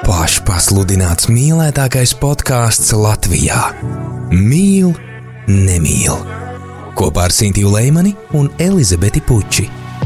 Pašpasludināts mīlētākais podcasts Latvijā. Mīl, nemīl. Kopā ar Sintiju Leimani un Elizabeti Puči.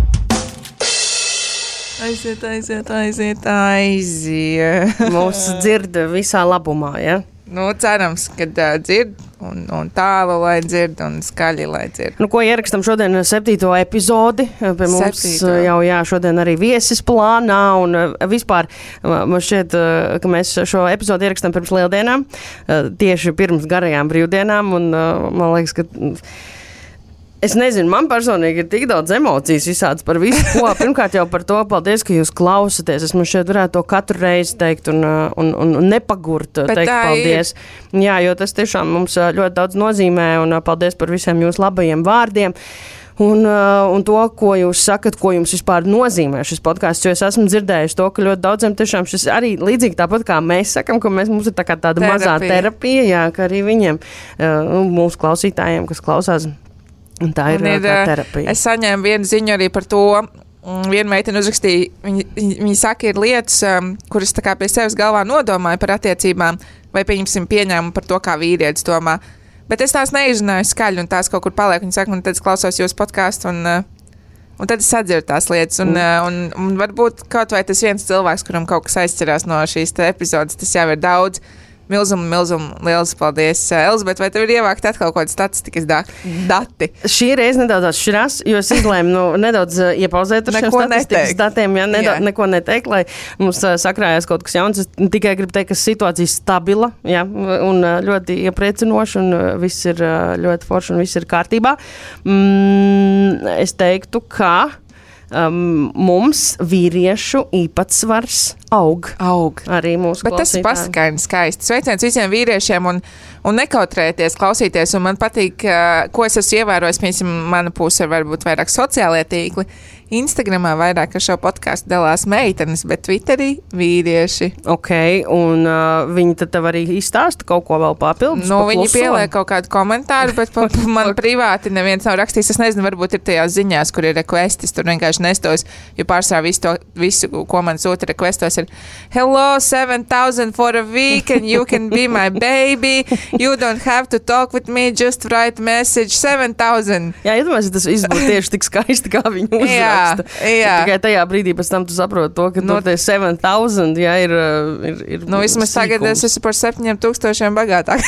Aiziet. Mūs dzird visā labumā, ja? Nu, cerams, ka dzird un tālu, lai dzird, un skaļi, lai dzird. Nu, ko ierakstam šodien 7. epizodi. Pie mums 7. jau šodien arī viesis plānā, un vispār man šķiet, ka mēs šo epizodi ierakstam pirms lieldienām, tieši pirms garajām brīvdienām, un man liekas, ka... Es nezinu, man personīgi ir tik daudz emocijas visādas par visu, ko. Pirmkārt jau par to, paldies, ka jūs klausaties. Es man šeit varētu to katru reizi teikt un nepagurt teikt paldies. Jā, jo tas tiešām mums ļoti daudz nozīmē, un paldies par visiem jūsu labajiem vārdiem. Un to, ko jūs sakat, ko jums vispār nozīmē šis podcasts, jo es esmu dzirdējusi to, ka ļoti daudziem tiešām šis arī līdzīgi tāpat kā mēs sakam, ka mums ir tāda mazā terapija, jā, ka arī viņiem, mūsu klausītājiem, kas klausās, un tā ir terapija. Es saņēmu vienu ziņu arī par to. Viena meitene uzrakstīja, viņa saka, ir lietas, kuras tā kā pie sevis galvā nodomāja par attiecībām, vai pieņēmu par to, kā vīrietis domā. Bet es tās neizrunāju skaļi, un tās kaut kur paliek. Viņa saka, un tad es klausos jūsu podcastu, un tad es sadzirdu tās lietas. Un varbūt kaut vai tas viens cilvēks, kuram kaut kas aizķerās no šīs epizodes, tas jau ir daudz. Milzum, liels paldies. Elizabete, vai tev ir ievākt atkal kaut kādi statistikas dati? Šī reize nedaudz atšķirās, jo es izlēmu nedaudz iepauzēt ar šiem statistikas datiem, neko neteikt, lai mums sakrājās kaut kas jauns. Es tikai gribu teikt, ka situācija stabila, jā, un ļoti iepriecinoša, un viss ir ļoti forši, un viss ir kārtībā. Es teiktu, ka mums vīriešu īpatsvars aug. Arī mūsu bet klausītājiem. Bet tas pasakaini skaisti. Sveiciens visiem vīriešiem un nekautrēties, klausīties. Un man patīk, ko es esmu ievērojis, piemēram, mana puse varbūt vairāk sociālie tīkli. Instagramā vairāk ar šo podcastu dalās meitenes, bet Twitterī vīrieši. Ok, un viņi tad tev arī izstāsta kaut ko vēl papildus? Nu, viņi pieliek kaut kādu komentāru, bet man privāti neviens nav rakstījis. Es nezinu, varbūt ir tajās ziņās, kur ir requestis, tur vienkārši nestos, jo pārsvarā visu, ko man sūta requestos ir Hello, 7,000 for a week and you can be my baby. You don't have to talk with me, just write message 7,000. Jā, iedomājies, tas izbūt tieši tik skaisti, kā viņi uzraksta. Jā. Tikai tajā brīdī pēc tam tu saproti to, ka tur tie 7,000, jā, ir nu, vismaz sīkums. Tagad es esmu par 7,000 bagātāk.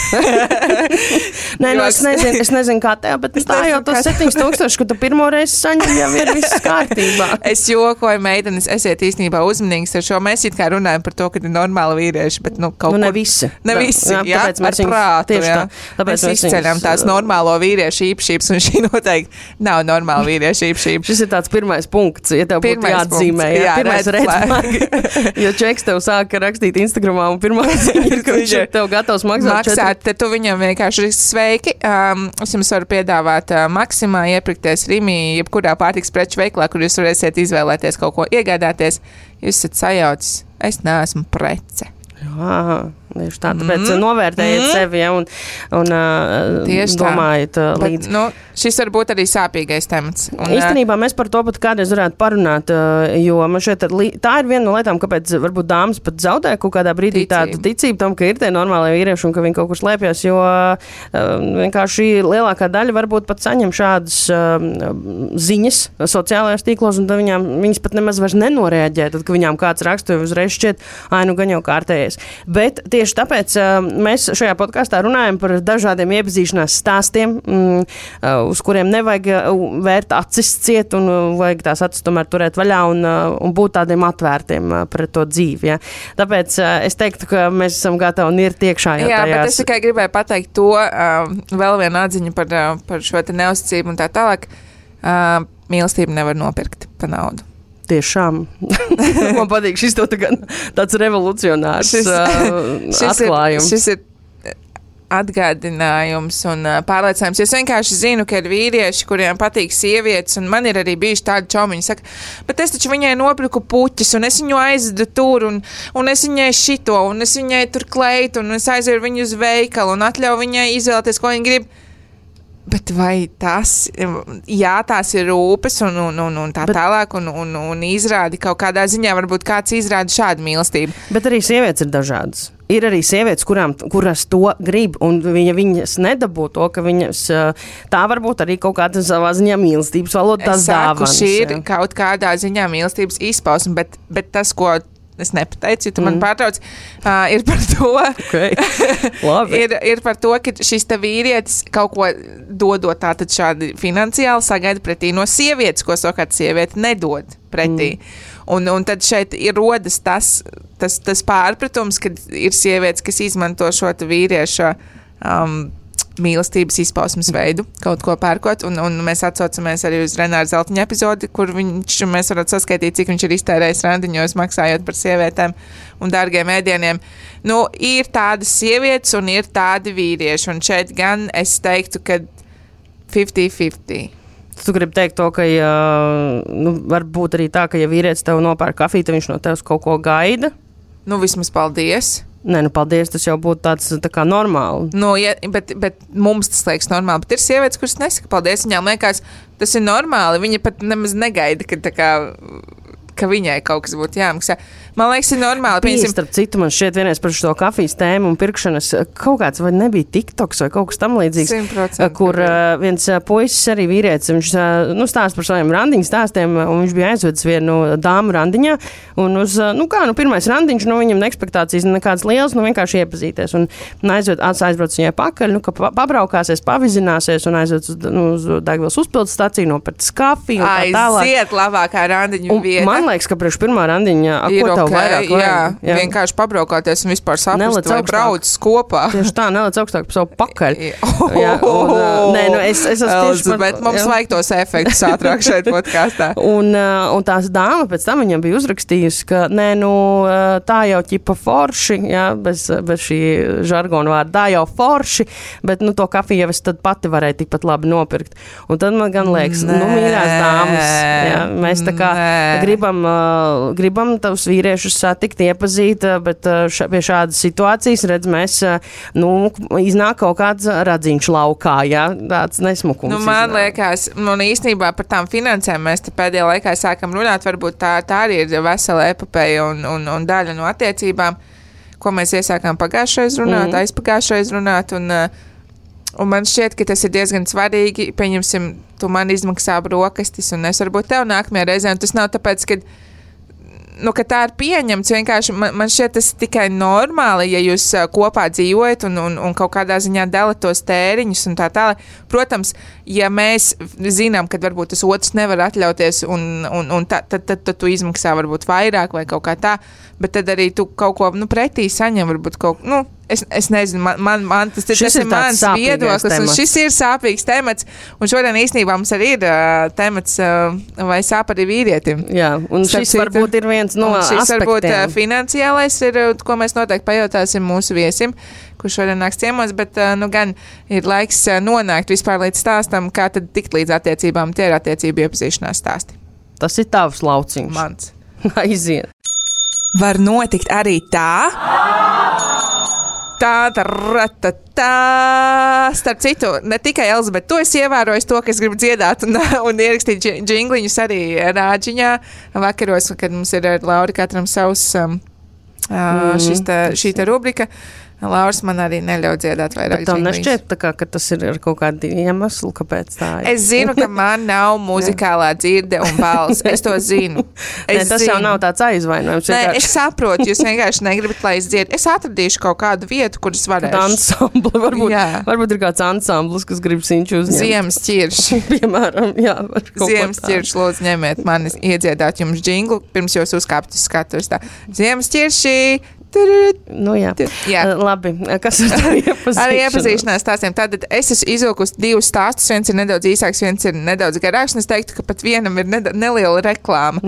Nē, nu, es nezinu kā tev, bet tā jau tos 7,000, ka tu pirmo reizi saņem, jau ir viss kārtībā. Es jokoju, meitenes, esiet īstenībā uzmanīgs ar šo. Mēs it kā runājam par to, ka ir normāli vīrieši, bet kaut ne visi. Ne visi, jā, tāpēc mēs ar prātu, jā. Mēs izceļam tās normālo vīriešu īpašības, un šī noteikti nav normāla vīriešu īpašības. Šis ir tāds pirmais punkts, ja tev būtu jāatzīmē. Jā, pirmais redz, jo čeks tev sāka rakstīt Instagramā, un pirmā ziņa ir, ka viņš ir tev gatavs maksāt. Te tu viņam vienkārši sveiki. Es jums varu piedāvāt Maksimā iepirkties Rimī, jebkurā pārtiks preču veiklā, kur jūs varēsiet izvēlēties kaut ko iegādāties. Jūs esat sajaucis. Es neesmu prece. Jā, tieši tā, tāpēc novērtējiet sevi, ja, un domājiet līdzi. Nu, šis var būt arī sāpīgais temats. Īstenībā mēs par to pat kādreiz varētu parunāt, jo man šeit tā ir viena no lietām, kāpēc varbūt dāmas pat zaudē kaut kādā brīdī tādu ticību tam, ka ir tie normālie vīrieši un ka viņi kaut kur slēpjas, jo vienkārši lielākā daļa varbūt pat saņem šādas ziņas sociālajās tīklos, un tad viņas pat nemaz vairs nenoreaģē, tad, ka viņām kāds raksta, uzreiz šķiet, nu gan jau kārtējies. Bet tieši tāpēc mēs šajā podkastā runājam par dažādiem iepazīšanās stāstiem, uz kuriem nevajag vērt acis ciet un vajag tās acis tomēr turēt vaļā un būt tādiem atvērtiem pret to dzīvi. Ja. Tāpēc es teiktu, ka mēs esam gatavi un ir tiekšā jau tajās. Jā, bet es tikai gribēju pateikt to, vēl vienu atziņu par šo te neusticību un tā tālāk. Mīlestību nevar nopirkt pa naudu. Tiešām. Man patīk šis tāds revolucionārs atklājums. Šis ir atgādinājums un pārliecinājums. Es vienkārši zinu, ka ir vīrieši, kuriem patīk sievietes, un man ir arī bijuši tādi čomiņi, saka, bet es taču viņai nopirku puķis, un es viņu aizvedu tur, un es viņai šito, un es viņai tur kleitu, un es aizvedu viņu uz veikalu, un atļauju viņai izvēlēties, ko viņa grib. Bet vai tas, tās ir rūpes un tā tālāk, un izrādi kaut kādā ziņā, varbūt kāds izrāda šādu mīlestību. Bet arī sievietes ir dažādas. Ir arī sievietes, kuras to grib, un viņas nedabū to, ka viņas tā varbūt arī kaut kāda savā ziņā mīlestības valoda tās dāvanas. Šī ir kaut kādā ziņā mīlestības izpausme, bet tas, ko es nepateicu, ja tu man pārtrauc, ir par to, ir par to, ka šis te vīrietis kaut ko dodot tātad šādi finansiāli sagaida pretī no sievietes, ko savukārt sieviete nedod pretī. Un tad šeit ir rodas tas pārpratums, kad ir sievietes, kas izmanto šo vīrieša mīlestības izpausmes veidu, kaut ko pērkot, un mēs atsaucamies arī uz Renāra Zeltiņa epizodi, kur mēs varam saskaitīt, cik viņš ir iztērējis randiņos, maksājot par sievietēm un dārgiem ēdieniem. Ir tādas sievietes un ir tādi vīrieši, un šeit gan es teiktu, ka 50-50. Tu gribi teikt to, ka var būt arī tā, ka ja vīrietis tev nopērk kafiju, tad viņš no tevis kaut ko gaida? Vismaz paldies. Nē, paldies, tas jau būtu tāds tā kā normāli. Bet mums tas liekas normāli, bet ir sievietes, kuras nesaka paldies, viņām liekas, tas ir normāli, viņa pat nemaz negaida, ka viņai kaut kas būtu jāmaksā. Man liekas, ir normāli. Starp citu, man šķiet vienreiz par šo kafijas tēmu un pirkšanas kaut kāds, vai nebija TikToks vai kaut kas tam līdzīgs, 100%. Kur viens puisis arī vīrietis, viņš stāst par saviem randiņu stāstiem, un viņš bija aizvedis vienu dāmu randiņā, un uz, pirmais randiņš, viņam neekspektācijas nekādas lielas, vienkārši iepazīties, un aizbrauc viņai pakaļ, ka pabraukāsies, pavizināsies, un aizved uz Daugavas uzpildes staciju, nopircis kafiju, un tā tālāk. Aiziet labākā randiņu vieta. Man liekas, ka priekš pirmā randiņa, ko tev vairāk vajag? Jā, vienkārši pabraukāties un vispār saprast, vai brauc kopā. Tieši tā, nelec augstāk par savu pakaļ. Es bet mums vajag tos efektus ātrāk šeit podkāstā. Un tās dāma pēc tam viņam bija uzrakstījusi, ka tā jau ķipa forši, bez šī žargona vārda, tā jau forši, bet to kafiju jau es tad pati varēju tikpat labi nopirkt. Un tad man gan liekas, mīļās dāmas, mēs tā kā gribam tavus vīriešus satikt, iepazīt, bet pie šādas situācijas, redz, mēs, iznāk kaut kāds radziņš laukā, tāds nesmukums. Man liekas, īstenībā par tām finansēm mēs te pēdējā laikā sākam runāt, varbūt tā arī ir vesela epopeja un daļa no attiecībām, ko mēs iesākām pagājušreiz runāt, aizpagājušreiz runāt, un man šķiet, ka tas ir diezgan svarīgi, pieņemsim, tu man izmaksā brokastis, un es varbūt tev nākamajā reizē, un tas nav tāpēc, ka tā ir pieņemts, vienkārši man šķiet tas tikai normāli, ja jūs kopā dzīvojat un kaut kādā ziņā dalat tos tēriņus un tā tālāk. Protams, ja mēs zinām, ka varbūt tas otrs nevar atļauties un tad tu izmaksā varbūt vairāk vai kaut kā tā, bet tad arī tu kaut ko pretī saņem, varbūt kaut Es nezinu, man tas ir mans viedoklis, un šis ir sāpīgs temats, un šodien īstenībā mums arī ir temats, vai sāp arī vīrietim. Jā, un šis varbūt ir viens no aspektiem. Šis varbūt finansiālais ir, ko mēs noteikti pajautāsim mūsu viesim, kurš šodien nāks ciemos, bet gan ir laiks nonākt vispār līdz stāstam, kā tad tikt līdz attiecībām, tie ir attiecību iepazīšanās stāsti. Tas ir tavs lauciņš. Mans. Aiziet. Var notikt arī tā. Starp citu, ne tikai Elizabete, tu esi ievērojis to, ka es gribu dziedāt un ierakstīt džingliņus arī rāģiņā vakaros, kad mums ir ar Lauri katram savs šī rubrika. Lauris man arī neļauj dziedāt vairāk. Bet tev nešķiet, ka tas ir ar kaut kādu iemeslu, kāpēc tā ir? Es zinu, ka man nav muzikālā dzirde un balss. Es to zinu. Tas jau nav tāds aizvainojums. Nē, es saprotu, jūs vienkārši negribat, lai es dzirdu. Es atradīšu kaut kādu vietu, kur es varēšu. Ansambli, varbūt ir kāds ansamblis, kas grib Sinču uzņemt. Ziemas ķirši. Piemēram, jā. Ziemas ķirši, lūdzu, ņemiet mani iedziedāt jums džinglu, pirms jūs uzkāpt uz skatuves tā. Ziemas ķirši. Jā. Labi, kas ir tā iepazīšanās? Arī iepazīšanās stāstiem. Tātad es esmu izvilkusi divus stāstus, viens ir nedaudz īsāks, viens ir nedaudz garāks, un es teiktu, ka pat vienam ir neliela reklāma.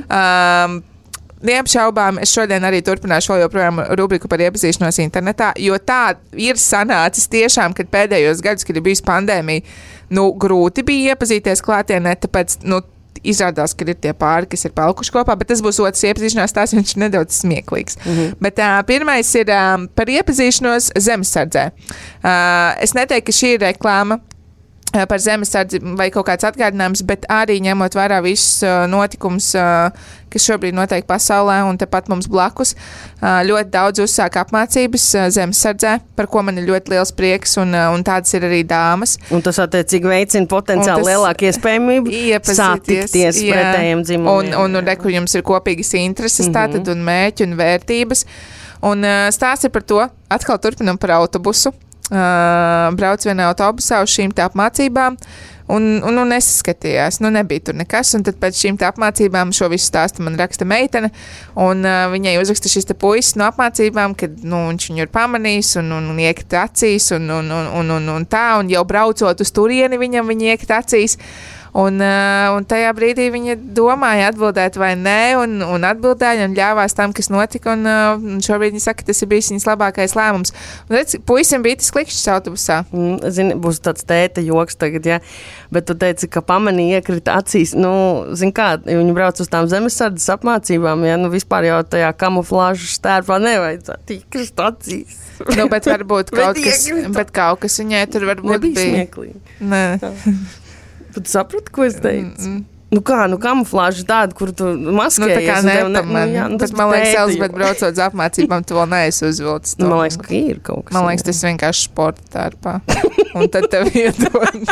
Neapšaubām, es šodien arī turpināšu joprojām rubriku par iepazīšanos internetā, jo tā ir sanācis tiešām, kad pēdējos gadus, kad ir bijusi pandēmija, grūti bija iepazīties klātienē, tāpēc, izrādās, ka ir tie pāri, kas ir palikuši kopā, bet tas būs otrs iepazīšanās stāsts, viņš ir nedaudz smieklīgs. Bet pirmais ir par iepazīšanos zemesardzē. Es neteiktu, ka šī ir reklāma par zemesardzi vai kaut kāds atgādinājums, bet arī ņemot vērā visus notikumus, kas šobrīd notiek pasaulē un tepat mums blakus. Ļoti daudz uzsāk apmācības zemesardzē, par ko man ir ļoti liels prieks, un tādas ir arī dāmas. Un tas attiecīgi veicina potenciāli lielāku iespējamību satikties pretējiem dzimumiem. Un kur jums ir kopīgas intereses tātad un mērķi un vērtības. Un stāsts ir par to, atkal turpinam par autobusu. Brauc vienā autobusā uz šīm te apmācībām un nesaskatījās, nebija tur nekas, un tad pēc šīm te apmācībām šo visu stāstu man raksta meitene, un viņai uzraksta šis te puisis no apmācībām, kad, viņš viņu ir pamanījis un iekrit acīs un tā, un jau braucot uz turieni viņam iekrit acīs. Un tajā brīdī viņa domāja atbildēt vai nē, un atbildēja un ļāvās tam, kas notika, un šobrīd viņa saka, ka tas ir bijis viņas labākais lēmums. Un redz, puisim bija tas klikšķis autobusā. Zini, būs tāds tēta joks tagad, ja, bet tu teici, ka pamanīja iekrita acīs, zini kā, viņi brauc uz tām zemesardzes apmācībām, ja, vispār jau tajā kamuflāžu stērpā nevajadzētu iekrist acīs. Bet varbūt kaut kas viņai tur varbūt nebija smieklīgi. Nē. Tu saprati, ko es teicu? Kamuflāža tāda, kur tu maskējies. Bet man liekas, Elizabete, braucot uz apmācībām, tu vēl neesi uzvilcis. Man liekas, ka ir kaut kas. Man liekas, tas vienkārši sporta tērpā. Un tad tev iedod.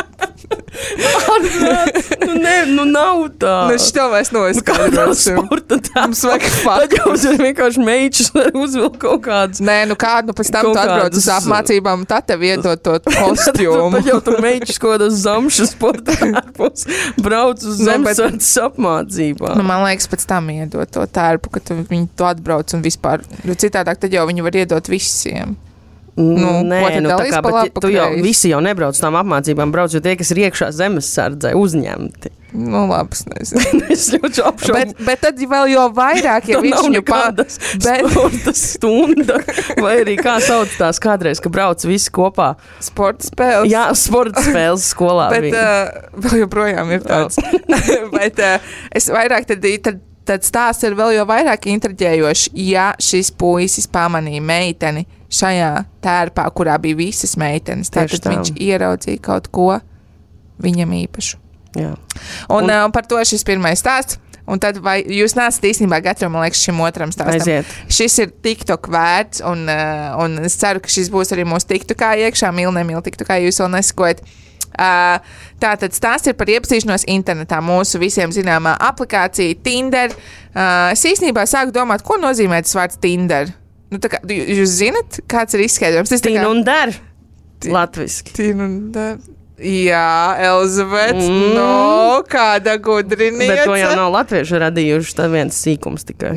Nav tā. Šito mēs noizskaidrosim. Sporta tērpā. Mums vajag faktus. Tad jau vienkārši meičus var uzvilkt kaut kādus. Nē, pēc tam tu atbrauc uz apmācībām, un tad tev iedod to kostījumu. Tad jau tur meičus kaut kādas zamšas sporta tērpos brauc uz zemesardzes apmācībām. Man liekas, pēc tam iedod to tērpu, ka viņi to atbrauc un vispār. Citādāk tad jau viņi var iedot visiem. Nē, bet tu jau visi jau nebrauc tām apmācībām, brauc, jo tie, kas ir iekšā zemesardzē, uzņemti. Labi, es nezinu. Es ļoti apšaubu. Bet tad vēl jau vairāk, ja viņš viņu sporta stunda, vai arī kā sauc tās kādreiz, ka brauc visi kopā. Sporta spēles. Jā, sporta spēles skolā. Bet vēl joprojām ir tāds. Bet es vairāk tad stāsts ir vēl jau vairāk intriģējoši, ja šis puisis pamanīja meiteni šajā tērpā, kurā bija visas meitenes. Tātad viņš ieraudzīja kaut ko viņam īpašu. Jā. Un par to šis pirmais stāsts. Un tad vai jūs nesat īstenībā gatavi, man liekas, šim otram stāstam. Aiziet. Šis ir TikTok vērts, un es ceru, ka šis būs arī mūsu TikTokā iekšā. Mīl TikTokā, jūs vēl nesakojat. Tātad stāsts ir par iepazīšanos internetā. Mūsu visiem zināmā aplikācija Tinder. Es īstenībā sāku domāt, ko nozīmē tas vārds Tinder. Jūs zinat, kāds ir izskaidrojums? Tīn un dar. Latviski. Tīn un dar. Jā, Elizabete, kāda gudriniece. Bet to jau nav latvieši radījuši, tā viens sīkums tikai.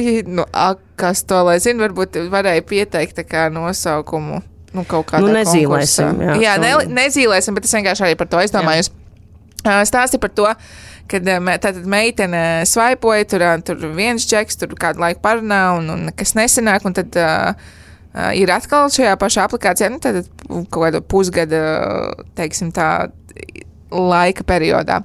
Kas to lai zina, varbūt varēja pieteikt tā kā nosaukumu. Kaut kādā nezīlēsim. Jā, nezīlēsim, bet es vienkārši arī par to aizdomājos. Stāsti par to, kad tātad meitene svaipoja, tur viens džeks, tur kādu laiku parunā un nekas nesanāk, un tad ir atkal šajā pašā aplikācijā, tad kaut kādu pusgada, teiksim tā, laika periodā.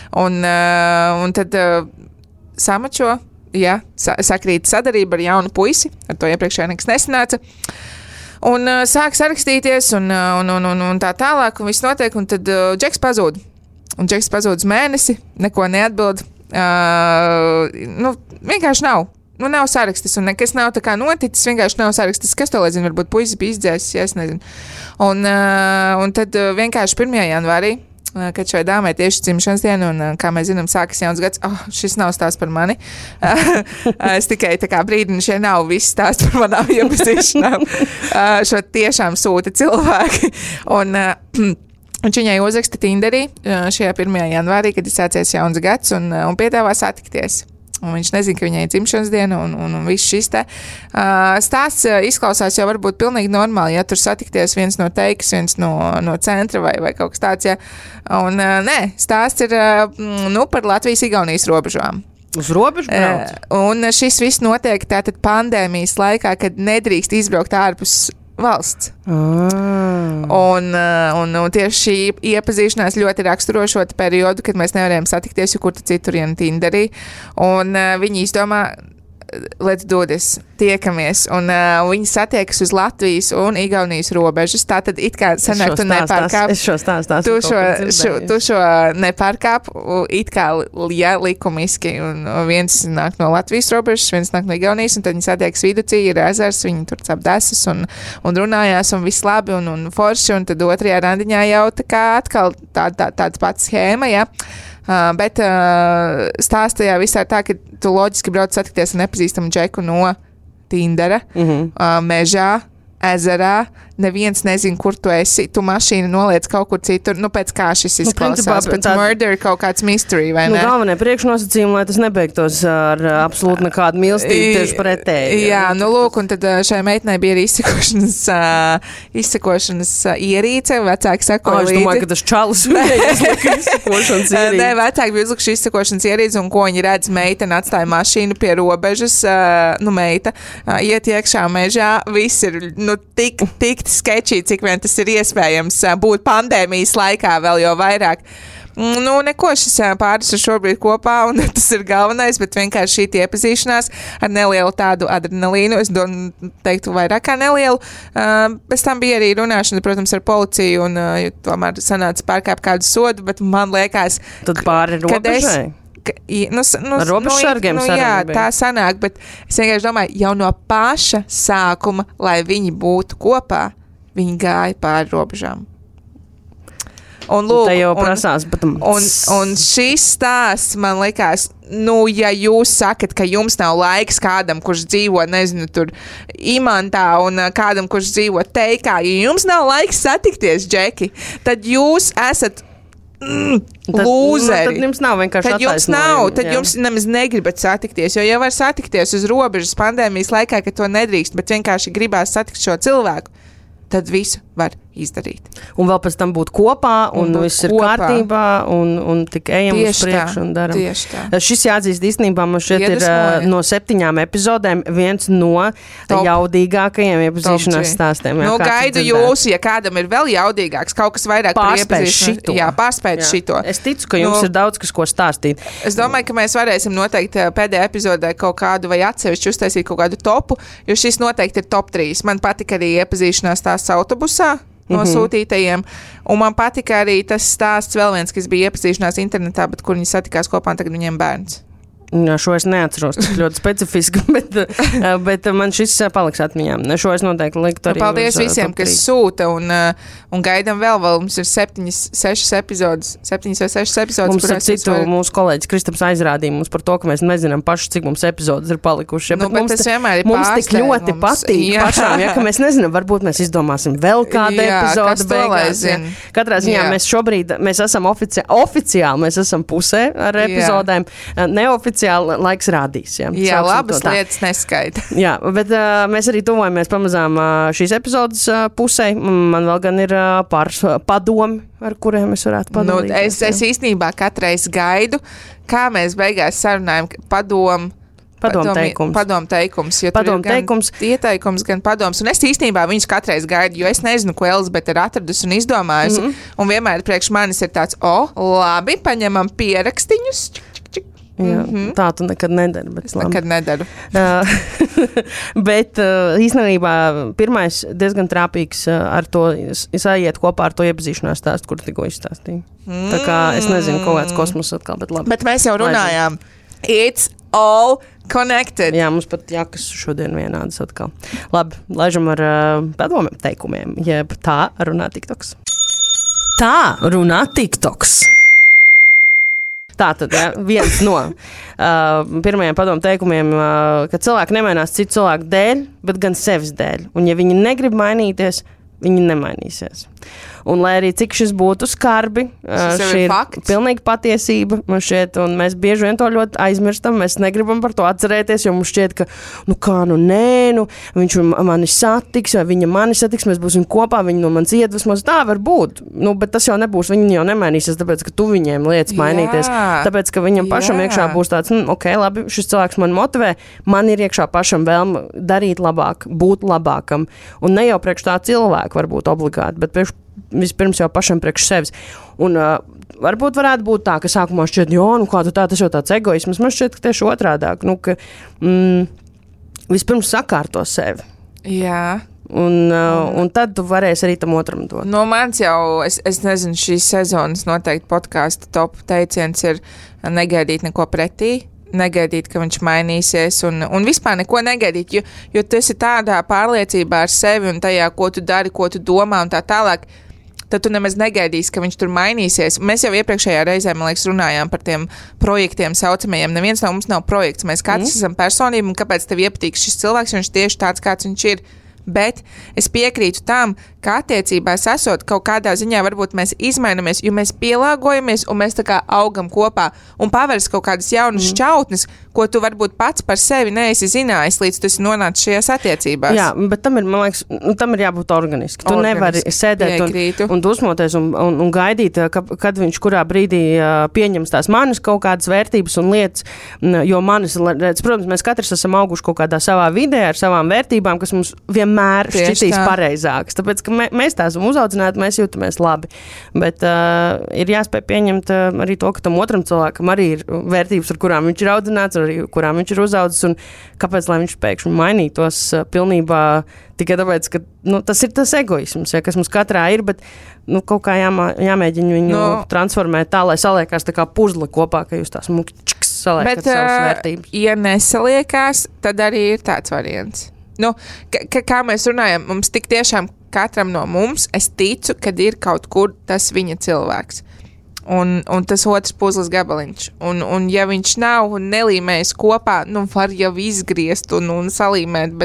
Un tad samačo, sakrīt sadarība ar jaunu puisi, ar to iepriekšējā nekas nesanāca. Un sāk sarakstīties un tā tālāk, un viss notiek, un tad džeks pazūd. Un džeks pazūd uz mēnesi, neko neatbild. Vienkārši nav. Nav sarakstis, un nekas nav tā kā noticis, vienkārši nav sarakstis. Kas to lai zina, varbūt puisis bija izdzēsis, ja es nezinu. Un tad vienkārši 1. janvārī, kad šai dāmai tieši dzimšanas diena, un kā mēs zinām, sākas jauns gads, šis nav stāsts par mani. Es tikai tā kā brīdinu, šie nav visi stāsti par manām iepazīšanām. Šo tiešām sūta cilvēki. Un viņai uzraksta Tinderī šajā 1. janvārī, kad ir sācies jauns gads, un piedāvā satikties. Un viņš nezina, ka viņai ir dzimšanas diena un viss šis te. Stāsts izklausās jau varbūt pilnīgi normāli, ja tur satikties viens no teikas, viens no centra vai kaut kas tāds. Ja. Un nē, stāsts ir par Latvijas-Igaunijas robežām. Uz robežu brauc? Un šis viss notiek tātad pandēmijas laikā, kad nedrīkst izbraukt ārpus valsts. Un tieši šī iepazīšanās ļoti raksturo šo periodu, kad mēs nevarējām satikties, jo kur citur Tinderī. Un viņi izdomā let's do this, tiekamies. Un viņi satiekas uz Latvijas un Igaunijas robežas. Tātad it kā sanāk, tu nepārkāp. Es šo stāstu Tu šo nepārkāp, it kā likumiski. Un viens nāk no Latvijas robežas, viens nāk no Igaunijas, un tad viņi satiekas viducī, ir ezers, viņi tur cap desas un runājās, un viss labi, un forši. Un tad otrajā randiņā jau tā kā atkal tāds pats schēma, ja. Bet stāstajā visā tā, ka tu loģiski brauc satikties ar nepazīstamu džeku no Tindera, mežā, ezerā, neviens nezin, kur tu esi, tu mašīnu noliec kaut kur citur, pēc kā šis izklausās, pēc murder kaut kāds mystery, vai ne? Galvenie priekšnosacījumi, lai tas nebeigtos ar absolūti nekādu mīlestību tieši pretēji. Jā, lūk, un tad šai meitnei bija arī izsekošanas ierīce, vecāki sekoja līdzi. Es domāju, ka tas čalis izlika izsekošanas ierīci. Nē, vecāki bija izlikuši izsekošanas ierīci, un ko viņi redz, meitene atstāja mašīnu pie robežas, meita iet iekšā mežā, viss ir, tik sketčī, cik vien tas ir iespējams būt pandēmijas laikā vēl jau vairāk. Neko šis pāris ir šobrīd kopā, un tas ir galvenais, bet vienkārši šī iepazīšanās ar nelielu tādu adrenalīnu, es teiktu vairāk kā nelielu. Pēc tam bija arī runāšana, protams, ar policiju, un tomēr sanāca pārkāpt kādu sodu, bet man liekas, tad pāri robežai? Ar robežsargiem jā, tā sanāk, bet es vienkārši domāju, jau no paša sākuma, lai viņi būtu kopā, viņi gāja pāri robežām. Un lūk, te jau prasās, un šis stāsts man likās, ja jūs sakat, ka jums nav laiks kādam, kurš dzīvo, nezinu, tur Imantā, un kādam, kurš dzīvo Teikā, ja jums nav laiks satikties, džeki, tad jūs esat lūzeri. Tad jums nav vienkārši attaisnojumi. Tad jums nemaz negribat satikties, jo var satikties uz robežas pandēmijas laikā, ka to nedrīkst, bet vienkārši gribās satikt šo cilvēku, tad visu var izdarīt. Un vēl pēc tam būt kopā, un viss ir kārtībā, un tik ejam uz priekšu un daram. Tieši tā. Šis jāatzīst īstenībā, man šeit ir no 7 epizodēm viens no jaudīgākajiem iepazīšanās stāstiem. Gaidu jūs, ja kādam ir vēl jaudīgāks, kaut kas vairāk par iepazīšanu. Jā, pārspēt šito. Es ticu, ka jums ir daudz, kas ko stāstīt. Es domāju, ka mēs varēsim noteikti pēdējā epizodē kaut kādu vai atsevišķu uztaisīt kaut kādu topu, jo šis noteikti ir top 3. Man patika arī iepazīšanās tās autobusā nosūtītajiem. Un man patika arī tas stāsts vēl viens, kas bija iepazīšanās internetā, bet kur viņi satikās kopā un tagad viņiem bērns. Jā, šo es neatceros, tas ļoti specifiski, bet man šis paliks atmiņā. Šo es noteikti liktu arī. Paldies visiem, kas sūta, un gaidam vēl mums ir 7 vai 6 epizodes. Mums ar citu mūsu kolēģis Kristaps aizrādīja mums par to, ka mēs nezinām paši, cik mums epizodes ir palikuši. Bet tas vienmēr ir mums tik ļoti patīk pašām, ka mēs nezinām, varbūt mēs izdomāsim vēl kādu epizodu beigās. Katrā ziņā mēs esam oficiāli, mēs esam pusē ar epizodēm, neoficiāli laiks rādīs. Jā, labas lietas neskaita. Jā, bet mēs arī tuvojamies pamazām šīs epizodes pusē. Man vēl gan ir pāris padomi, ar kuriem es varētu padalīties. Es īstenībā katreiz gaidu, kā mēs beigās sarunājam Padomu teikums. Jo tur ir gan ieteikums, gan padoms. Un es īstenībā viņus katreiz gaidu, jo es nezinu, ko Elizabete ir atradusi un izdomājusi. Un vienmēr priekš manis ir tāds, labi, paņemam pierakstiņus. Jā, tā tu nekad nedari. Es nekad nedaru. Bet īstenībā pirmais diezgan trāpīgs ar to sajiet kopā ar to iepazīšanās stāstu, kur tikko izstāstīju. Tā kā es nezinu, kaut kāds kosmos atkal, bet labi. Bet mēs jau runājām. It's all connected. Jā, mums pat jakas šodien vienādas atkal. Labi, laižam ar padomiem teikumiem. Jeb tā runā TikToks. Tā runā TikToks. Tātad, viens no pirmajiem padomu teikumiem, ka cilvēki nemainās citu cilvēku dēļ, bet gan sevis dēļ. Un ja viņi negrib mainīties, viņi nemainīsies. Un lai arī cik šis būtu skarbi, šī ir pilnīgi patiesība, man šķiet, un mēs bieži vien to ļoti aizmirstam, mēs negribam par to atcerēties, jo mums šķiet, ka, viņš mani satiks, vai viņa mani satiks, mēs būsim kopā, viņi no manis iedvesmos, tā var būt, bet tas jau nebūs, viņi jau nemainīsies, tāpēc, ka tu viņiem liec mainīties, tāpēc, ka viņam pašam iekšā būs tāds, ok, labi, šis cilvēks man motivē, man ir iekšā pašam vēlme darīt labāk, būt labākam, un ne jau priekš tā cilvēku varbūt obligāti, bet vispirms jau pašam priekš sevis. Un varbūt varētu būt tā, ka sākumā šķiet, kā tu tā, tas jau tāds egoisms. Man šķiet, ka tieši otrādāk, ka vispirms sakārto sevi. Jā. Un tad tu varēsi arī tam otram dot. No mans jau, es nezinu, šīs sezonas noteikti podkāsta top teiciens ir negaidīt neko pretī, negaidīt, ka viņš mainīsies un vispār neko negaidīt, jo tu esi tādā pārliecībā ar sevi un tajā, ko tu dari, ko tu domā un tā tālāk, tad tu nemaz negaidīsi, ka viņš tur mainīsies. Mēs jau iepriekšējā reizē, man liekas, runājām par tiem projektiem saucamajiem. Neviens no mums nav projekts, mēs katrs esam personība un kāpēc tev iepatīk šis cilvēks, jo viņš tieši tāds, kāds viņš ir. Bet es piekrītu tam, ka attiecībās esot kaut kādā ziņā varbūt mēs izmainamies, jo mēs pielāgojamies un mēs tā kā augam kopā un paveras kaut kādas jaunas šķautnes, ko tu varbūt pats par sevi neesi zinājis, līdz tu esi nonācis šajās attiecībās. Jā, bet tam ir, man liekas, tam ir jābūt organiski. Tu nevari sēdēt un dusmoties un gaidīt, kad viņš kurā brīdī pieņems tās manas kaut kādas vērtības un lietas, jo manas, protams, mēs katrs esam auguši kaut kādā savā vidē ar savām vērtībām, kas mums vienmēr šķitīs pareizākas. Tāpēc, ka mēs tā esam uzaudzināti, mēs jūtamies labi. Bet ir jāspēj pieņemt arī to, ka tam otram cilvēkam arī ir vērtības, ar kurām viņš ir audzināts, arī kurām viņš ir uzaudzis, un kāpēc, lai viņš pēkšņi mainītos pilnībā tikai tāpēc, ka tas ir tas egoisms, kas mums katrā ir, bet kaut kā jāmēģina viņu transformēt tā, lai saliekās tā kā puzle kopā, ka jūs tās mukčiks saliekat savas vērtības. Ja nesaliekās, tad arī ir tāds variants. Kā mēs runājam, mums tik tiešām katram no mums, es ticu, kad ir kaut kur tas viņa cilvēks. Un tas otrs puzles gabaliņš. Un ja viņš nav un nelīmējas kopā, var jau izgriezt un salīmēt,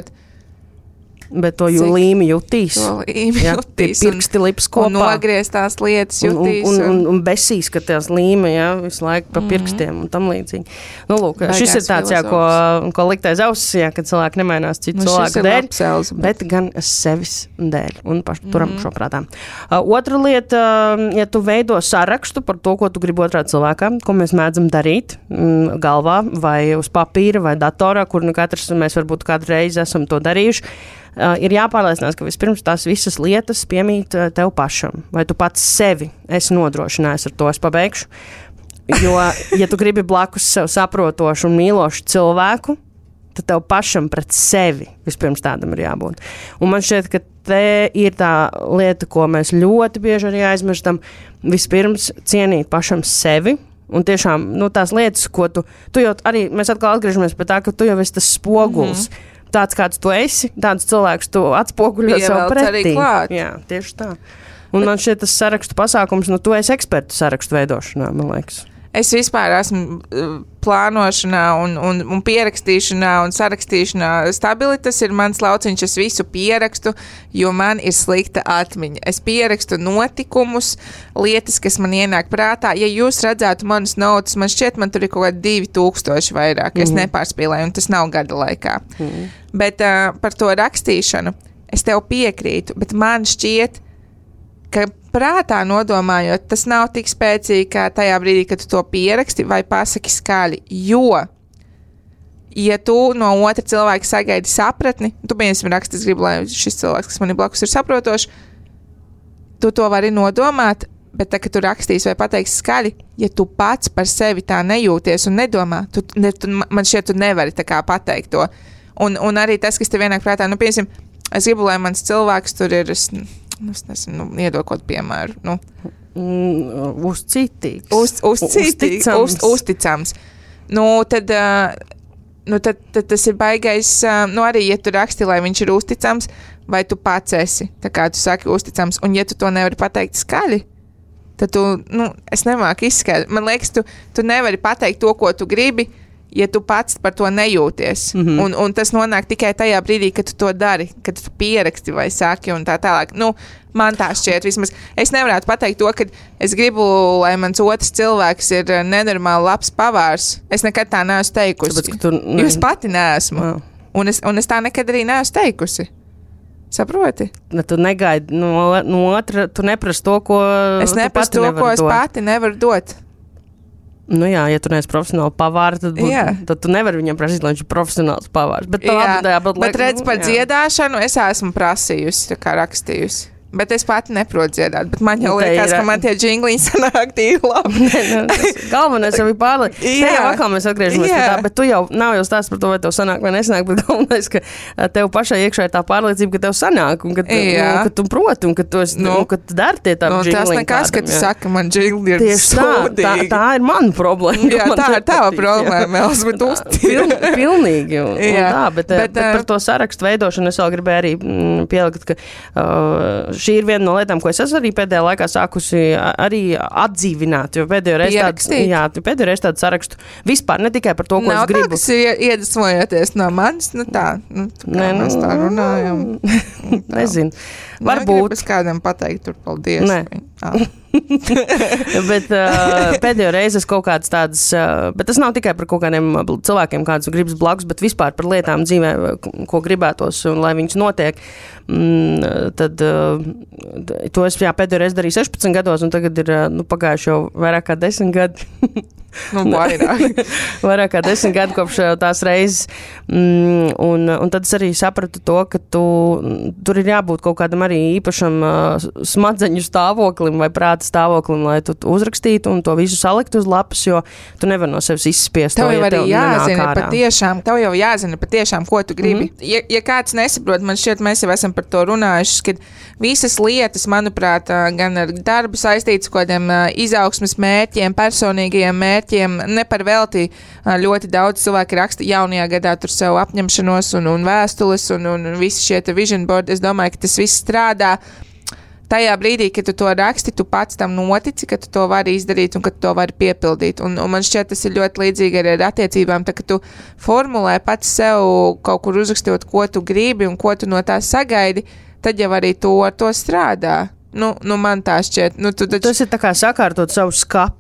bet to līmi jutīs. To līmi jutīs. Pirksti lips kopā. Un nogriezt tās lietas jutīs. Un besīs, ka tās līmi, visu laiku pa pirkstiem un tam līdzīgi. Lūk, šis ir tāds, ko likt aiz ausis, kad cilvēki nemainās citu cilvēku dēļ, bet gan sevis dēļ. Un turam šo prātā. Otra lieta, ja tu veido sarakstu par to, ko tu gribi otrā cilvēkā, ko mēs mēdzam darīt galvā vai uz papīra vai datorā, kur katrs mēs varbūt kādu reizi esam to darījuši, ir jāpārliecinās, ka vispirms tās visas lietas piemīt tev pašam. Vai tu pats sevi esi nodrošinājis ar to, es pabeigšu. Jo, ja tu gribi blakus sev saprotošu un mīlošu cilvēku, tad tev pašam pret sevi vispirms tādam ir jābūt. Un man šķiet, ka te ir tā lieta, ko mēs ļoti bieži arī aizmirstam, vispirms cienīt pašam sevi. Un tiešām, tās lietas, ko tu jau arī, mēs atkal atgriežamies pie tā, ka tu jau esi tas spogulis. Tāds, kāds tu esi, tāds cilvēks tu atspoguļo sev pretī. Jā, tieši tā. Un man šķiet tas sarakstu pasākums, tu esi ekspertu sarakstu veidošanā, man liekas. Es vispār esmu plānošanā un pierakstīšanā un sarakstīšanā stabili. Tas ir mans lauciņš, es visu pierakstu, jo man ir slikta atmiņa. Es pierakstu notikumus, lietas, kas man ienāk prātā. Ja jūs redzētu manas notas, man šķiet, man tur ir kaut kādi 2000 vairāk. Es nepārspīlēju, un tas nav gada laikā. Bet par to rakstīšanu es tev piekrītu, bet man šķiet, ka prātā nodomājot, tas nav tik spēcīgi kā tajā brīdī, kad tu to pieraksti vai pasaki skaļi, jo, ja tu no otra cilvēka sagaidi sapratni, tu piemēram raksti, es gribu, lai šis cilvēks, kas man ir blakus, ir saprotošs, tu to vari nodomāt, bet tā, kad tu rakstīsi vai pateiksi skaļi, ja tu pats par sevi tā nejūties un nedomā, man šķiet, tu nevari tā kā pateikt to. Un arī tas, kas tev vienāk prātā, piemēram, es gribu, lai mans cilvēks tur ir, es nezinu, iedokot piemēru. Uzcītīgs. Uzticams. Tad tas ir baigais, arī, ja tu raksti, lai viņš ir uzticams, vai tu pats esi, tā kā tu saki, uzticams, un ja tu to nevari pateikt skaļi, tad tu, es nemāku izskaidrot. Man liekas, tu nevari pateikt to, ko tu gribi, ja tu pats par to nejūties. Un tas nonāk tikai tajā brīdī, kad tu to dari, kad tu pieraksti vai saki un tā tālāk. Man tā šķiet vismaz. Es nevarētu pateikt to, ka es gribu, lai mans otrs cilvēks ir nenormāli labs pavārs. Es nekad tā neesmu teikusi. Jo es pati neesmu. Un es tā nekad arī neesmu teikusi. Saproti? Tu negaidi no otra, tu neprasi to, ko es neprasu to, ko es pati nevaru dot. Ja tu neesi profesionāli pavārs, tad tu nevari viņam prasīt, lai viņš ir profesionāls pavārs. Bet redz, par dziedāšanu es esmu prasījusi, tā kā rakstījusi. Bet es pati neprotu dziedāt, bet man jau liekas, ka man tie džingliņi sanāk tīri labi. Galvenais jau ir pārliecība. Te jau atkal mēs atgriežamies pie tā, bet tu jau nav jau stāsts par to, vai tev sanāk vai nesanāk, bet galvenais, ka tev pašai iekšā ir tā pārliecība, ka tev sanāk, un ka tu proti, un ka tu dari tie tā džingliņi. Tas nekas, ka tu saki, man džingli ir sūdīgi. Tā ir mana problēma. Jā, tā ir tava problēma, bet uztīri. Pilnīgi. Bet par to sarakstu veidošanu es vēl gribēju arī pielikt, ka šī ir viena no lietām, ko es arī pēdējā laikā sākusi arī atdzīvināt, jo pēdējo reizi tādu sarakstu vispār, ne tikai par to, ko es gribu. Nav tā, kas iedvesmojoties no manis, mēs tā runājam. Nezinu. Varbūt. Es kādam pateikt, tur paldies. Bet pēdējo reizi es kaut kādas tādas, bet tas nav tikai par kaut kādiem cilvēkiem, kādas gribas blakus, bet vispār par lietām dzīvē, ko gribētos un lai viņas notiek. Tad to es pēdējo reizi darīju 16 gados, un tagad ir pagājuši jau vairāk kā 10 gadi. Vairāk kā 10 gadu kopš tās reizes. Un tad es arī sapratu to, ka tur ir jābūt kaut kādam arī īpašam smadzeņu stāvoklim vai prāta stāvoklim, lai tu uzrakstītu un to visu saliktu uz lapas, jo tu nevar no sevis izspiest. Tev jau arī jāzina patiešām, ko tu gribi. Ja kāds nesaprot, man šķiet, mēs jau esam par to runājuši, ka visas lietas, manuprāt, gan ar darbu saistītas kādiem izaugsmes mērķiem, personīgajiem mērķiem, ne par velti ļoti daudz cilvēki raksta jaunajā gadā tur sev apņemšanos un vēstules un visi šie te vision board. Es domāju, ka tas viss strādā. Tajā brīdī, kad tu to raksti, tu pats tam notici, ka tu to vari izdarīt un ka tu to vari piepildīt. Un man šķiet, tas ir ļoti līdzīgi arī ar attiecībām. Tā, ka tu formulē pats sev kaut kur uzrakstot, ko tu gribi un ko tu no tā sagaidi, tad jau arī tu ar to strādā. Man tā šķiet. Tas ir tā kā sakārtot savu skapi.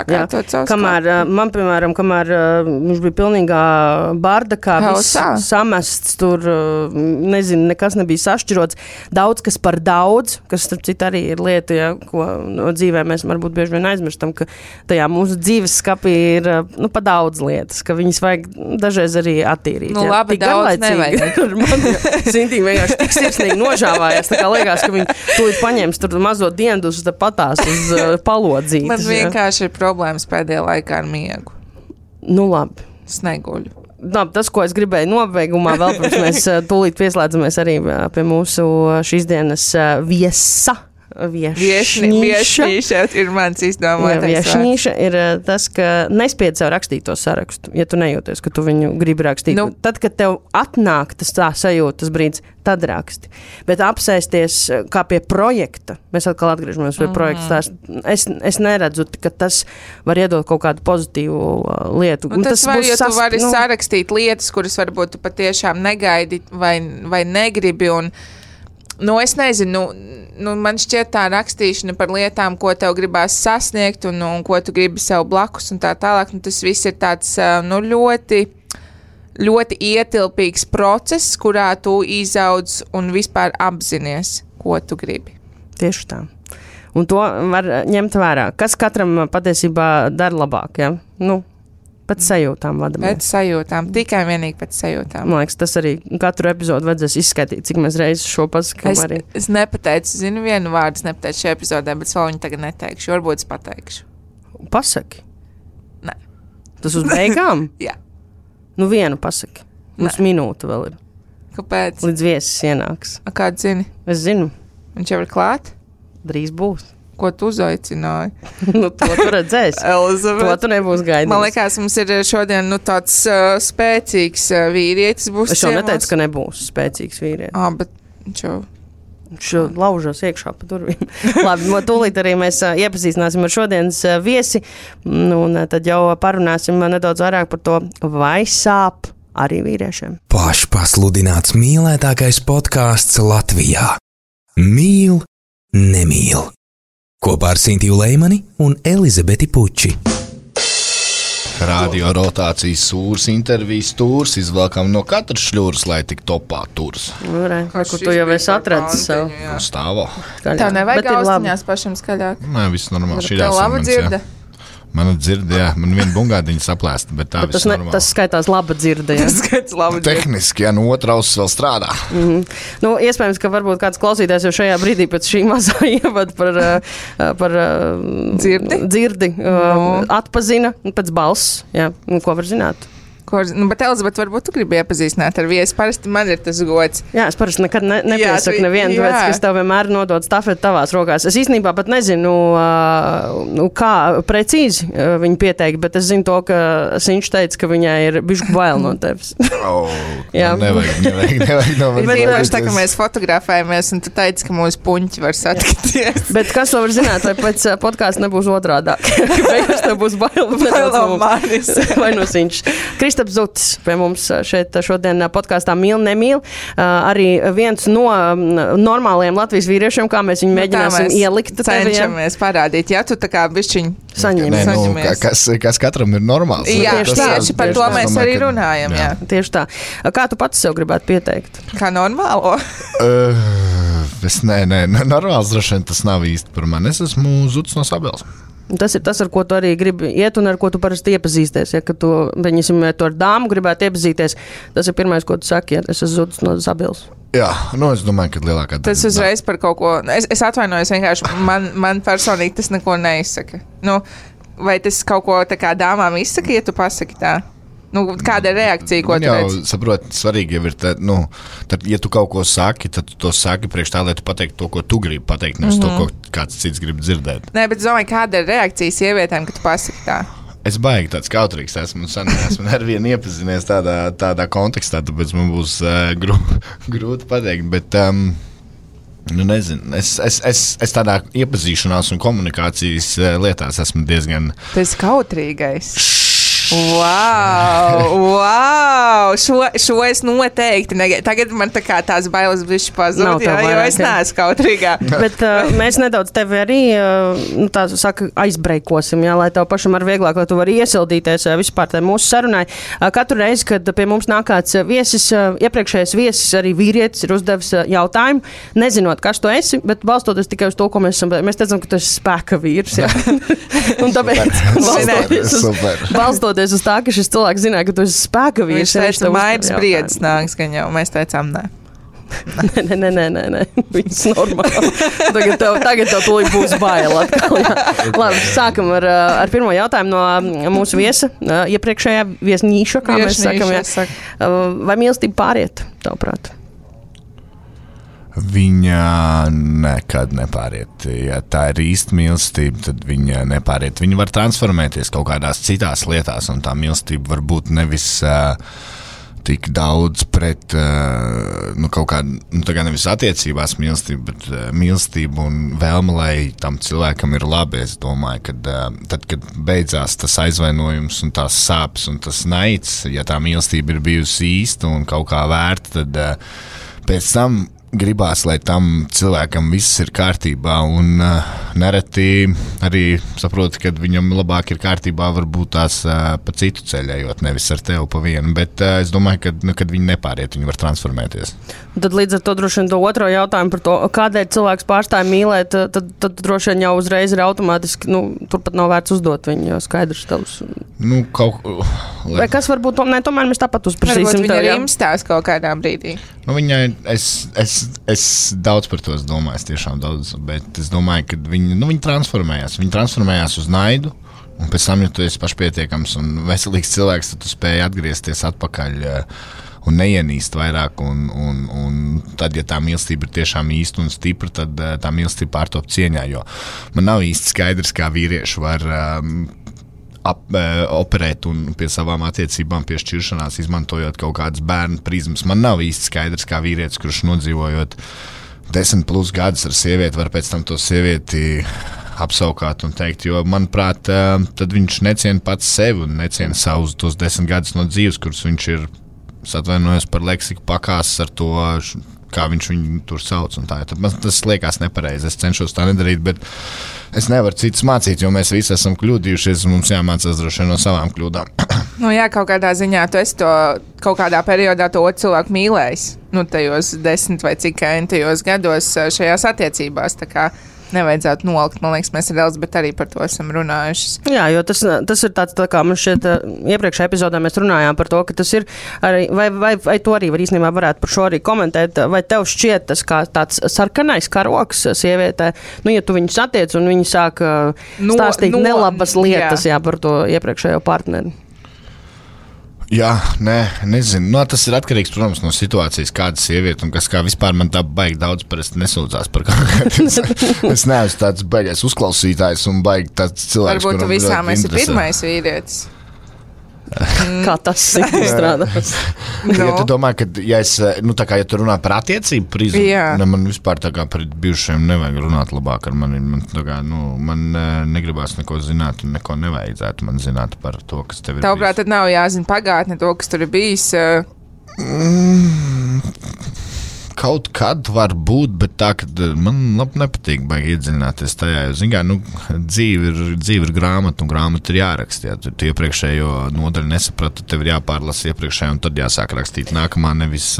Man, piemēram, kamēr viņš bija pilnīgā bardakā, viss samests tur, nezinu, nekas nebija sašķirots. Daudz, kas par daudz, kas, starp citu, arī ir lieta, ko dzīvē mēs varbūt bieži vien aizmirstam, ka tajā mūsu dzīves skapī ir, pa daudz lietas, ka viņas vajag dažreiz arī attīrīt. Labi, tik daudz nevajag. Man Sintīm vienkārši tik sirsnīgi nožāvājās, tā kā liekas, ka viņi tūlīt paņems tur mazo diendus, tad patās uz palodzītes. Man vienkārši ir problēmas pēdējā laikā ar miegu. Labi. Sneguļu. Labi, tas, ko es gribēju nobeigumā, vēl pirms mēs tūlīt pieslēdzamies arī pie mūsu šīs dienas viesa. Viešņīša ir mans izdomātais. Viešņīša ir tas, ka nespied sev rakstīt to sarakstu, ja tu nejūties, ka tu viņu gribi rakstīt. Tad, kad tev atnāk tas tā sajūta, tas brīdis, tad raksti. Bet apsēsties kā pie projekta, mēs atkal atgriežamies pie projekta, es neredzu, ka tas var iedot kaut kādu pozitīvu lietu. Tas var, jo tu vari sarakstīt lietas, kuras varbūt tu patiešām negaidi vai negribi, un es nezinu, man šķiet tā rakstīšana par lietām, ko tev gribās sasniegt un ko tu gribi sev blakus un tā tālāk, tas viss ir tāds, ļoti, ļoti ietilpīgs process, kurā tu izaudz un vispār apzinies, ko tu gribi. Tieši tā. Un to var ņemt vērā. Kas katram patiesībā dara labāk, ja? Pēc sajūtām vadamies. Pēc sajūtām, tikai vienīgi pēc sajūtām. Man liekas, tas arī katru epizodu vajadzēs izskaidīt, cik mēs reizes šo pasakām arī. Es nepateicu, vienu vārdu, es nepateicu šajā epizodē, bet vēl viņu tagad neteikšu, varbūt es pateikšu. Pasaki? Nē. Tas uz beigām? Jā. Vienu pasaki. Mums minūte vēl ir. Kāpēc? Līdz viesis ienāks. Kādu zini? Es zinu. Viņš jau ir klāt? Drīz būs. Ko tu uzaicināji? To tu redzēsi. Elizabete. To tu nebūs gaidījis. Man liekas, mums ir šodien tāds spēcīgs vīrietis. Es jau neteicu, ka nebūs spēcīgs vīrietis. Bet viņš laužos iekšā pa durvīm. Labi, tūlīt arī mēs iepazīstināsim ar šodienas viesi, un tad jau parunāsim nedaudz vairāk par to, vai sāp arī vīriešiem. Pašpasludināts mīlētākais podcasts Latvijā. Mīl, nemīl. Kopā ar Sintiju Leimani un Elizabeti Puči. Radio rotācijas sūrs, intervijas tūrs, izvelkam no katras šļūras, lai tik topā turs. Kur tu jau esi atradzis savu? Stāvo. Tev nevajag austiņās pašam skaļāk? Nē, viss normāli. Tev laba dzirde? Man dzird, jā, man viena bungādiņa saplēsta, bet tā viss normāli. Tas skaitās laba dzirde, jā. Tas skaits labi. Tehniski, ja otra auss vēl strādā. Nu, iespējams, ka varbūt kāds klausītājs jau šajā brīdī pēc šī mazā ievada par dzirdi atpazina pēc balss, jā. Ko var zināt? Bet, Elizabete, varbūt tu gribi iepazīstināt ar viesi. Parasti man ir tas gods. Jā, es parasti nekad nepiesaku nevienu, tāpēc, kas tev vienmēr nodod stafeti tavās rokās. Es īstenībā pat nezinu, kā precīzi viņu pieteikt, bet es zinu to, ka Siņš teica, ka viņai ir bišķi bail no tevis. Nevajag no manis. Bet īpaši tā, ka mēs fotografējamies, un tu teici, ka mūsu puņķi var satikties. Bet kas to var zināt, vai pēc podkāsta nebūs otrādāk? Beigās tev būs bail no manis. Vai no Siņš. Kristaps Zutis pie mums šeit šodien podkāstā Mīl, nemīl. Arī viens no normālajiem Latvijas vīriešiem, kā mēs viņu mēģināsim ielikt. Cenšamies parādīt, ja tu tā kā bišķiņ saņemies. Kas katram ir normāls. Jā, tieši par to mēs arī runājam. Jā. Tieši tā. Kā tu pats sev gribētu pieteikt? Kā normālo? Nē, normāls droši vien tas nav īsti par mani. Es esmu Zutis no Sabiles. Tas ir tas, ar ko tu arī gribi iet un ar ko tu parasti iepazīsties. Ja, tu ar dāmu gribētu iepazīties, tas ir pirmais, ko tu saki, ja es esmu Zutis no Sabiles. Jā, es domāju, ka lielākā daļa. Tas uzreiz par kaut ko, es atvainojos vienkārši, man personīgi tas neko neizsaka. Vai tas kaut ko tā kā dāmām izsaka, ja tu pasaki tā? Kāda ir reakcija, ko tu redzi? Jau saproti, svarīgi jau ir, tad, ja tu kaut ko saki, tad tu to saki priekš tā, lai tu pateiktu to, ko tu gribi pateikt, nevis to, ko kāds cits grib dzirdēt. Nē, bet es domāju, kāda ir reakcija sievietēm, kad tu pasaki tā? Es baigi tāds kautrīgs esmu ar vienu iepazinies tādā kontekstā, tāpēc man būs grūti pateikt, bet... nezinu, es tādā iepazīšanās un komunikācijas lietās esmu diezgan... Tas kautrīgais. Wow! Šo es noteikti negaidu. Tagad man tā kā tās bailes bišķi pazūd, jo es neesmu kautrīgā. Bet mēs nedaudz tevi arī aizbreikosim, jā, lai tev pašam ar vieglāk, lai tu vari iesildīties vispār tā mūsu sarunai. Katru reizi, kad pie mums nāk kāds viesis, iepriekšējais viesis, arī vīrietis ir uzdevis jautājumu, nezinot, kas tu esi, bet balstoties tikai uz to, ko mēs esam. Mēs teicam, ka tu esi spēka vīrs. Jā. Un tāpēc balstoties uz tā, ka šis cilvēks zināja, ka tu esi spēka vīrs. Viņš teica, Mairis Briedis nāks, gan jau. Mēs teicām, nē. Nē. Viss normāli. Tagad tev tūlīt būs bail atkal. Labi, sākam ar pirmo jautājumu no mūsu viesa, iepriekšējā viesnīša, kā mēs sakam. Vai mīlestība pāriet, tavuprāt? Viņa nekad nepāriet. Ja tā ir īsta mīlestība, tad viņa nepāriet. Viņa var transformēties kaut kādās citās lietās, un tā mīlestība var būt nevis tik daudz pret kaut kādu, tā kā nevis attiecībās mīlestība, bet mīlestība un vēlme, lai tam cilvēkam ir labi. Es domāju, ka tad, kad beidzās tas aizvainojums un tās sāpes un tas naids, ja tā mīlestība ir bijusi īsta un kaut kā vērta, tad pēc tam gribās, lai tam cilvēkam viss ir kārtībā, un nereti arī saproti, ka viņam labāk ir kārtībā varbūt tās pa citu ceļējot, nevis ar tevi pa vienu, bet es domāju, ka kad viņi nepāriet, viņi var transformēties. Tad līdz ar to droši vien to otro jautājumu par to, kādēļ cilvēks pārstāja mīlēt, tad droši vien jau uzreiz ir automātiski, turpat nav vērts uzdot viņu, jo skaidrs tavs. Vai kas varbūt, tomēr mēs tāpat uzprasīsim. Varbūt viņa ir imstās kaut kādā brīdī. Viņai, es daudz par to domāju, tiešām daudz, bet es domāju, ka viņi transformējās. Viņi transformējās uz naidu, un pēc tam, ja tu esi pašpietiekams un veselīgs cilvēks, tad tu spēj atgriezties atpakaļ un neienīst vairāk, un tad, ja tā mīlestība ir tiešām īsta un stipra, tad tā mīlestība pārtop cieņā, jo man nav īsti skaidrs, kā vīrieši var operēt un pie savām attiecībām pie šķiršanās, izmantojot kaut kādas bērnu prizmas. Man nav īsti skaidrs, kā vīrietis, kurš nodzīvojot 10+ gadus ar sievieti, var pēc tam to sievieti apsaukāt un teikt, jo, manuprāt, tad viņš neciena pats sevi un neciena savus tos 10 gadus no dzīves, kurus viņš ir, atvainojos par leksiku, pakās ar to, kā viņš viņu tur sauc un tā. Tad man tas liekas nepareizi. Es cenšos tā nedarīt, bet es nevaru citus mācīt, jo mēs visi esam kļūdījušies un mums jāmācās droši vien no savām kļūdām. Jā, kaut kādā ziņā tu esi to kaut kādā periodā to otru cilvēku mīlējis. Tajos 10 vai cik entajos gados šajās attiecībās. Tā kā nevajadzētu nolikt. Man liekas, mēs ar Elizabeti arī par to esam runājuši. Jā, jo tas ir tāds, tā kā mums šeit iepriekšējā epizodē mēs runājām par to, ka tas ir arī, vai to arī īstenībā varētu par šo arī komentēt, vai tev šķiet tas kā tāds sarkanais karoks sievietē, ja tu viņu satiec un viņi sāk stāstīt nelabas lietas par to iepriekšējo partneri. Jā, nezinu. Tas ir atkarīgs, protams, no situācijas, kāda sieviete un kas kā vispār man tā baigi daudz parasti nesūdzās par kaut kādu. Es neesmu tāds baigais uzklausītājs un baigi tāds cilvēks, varbūt tu visām esi pirmais vīrietis. Kā tas strādās? Ja tu domā, ka ja tu runā par attiecību prizmu, man vispār tā kā par bijušajiem nevajag runāt labāk ar mani. Man negribās neko zināt un neko nevajadzētu man zināt par to, kas tev ir. Tavuprāt, tad nav jāzina pagātne to, kas tur ir bijis. Kaut kad var būt, bet tā, ka man nepatīk baigi iedziļināties tajā, jo, dzīve ir grāmata, un grāmata ir jāraksta. Ja tu iepriekšējo nodaļu nesaprati, tev ir jāpārlasa iepriekšējo, un tad jāsāk rakstīt nākamā, nevis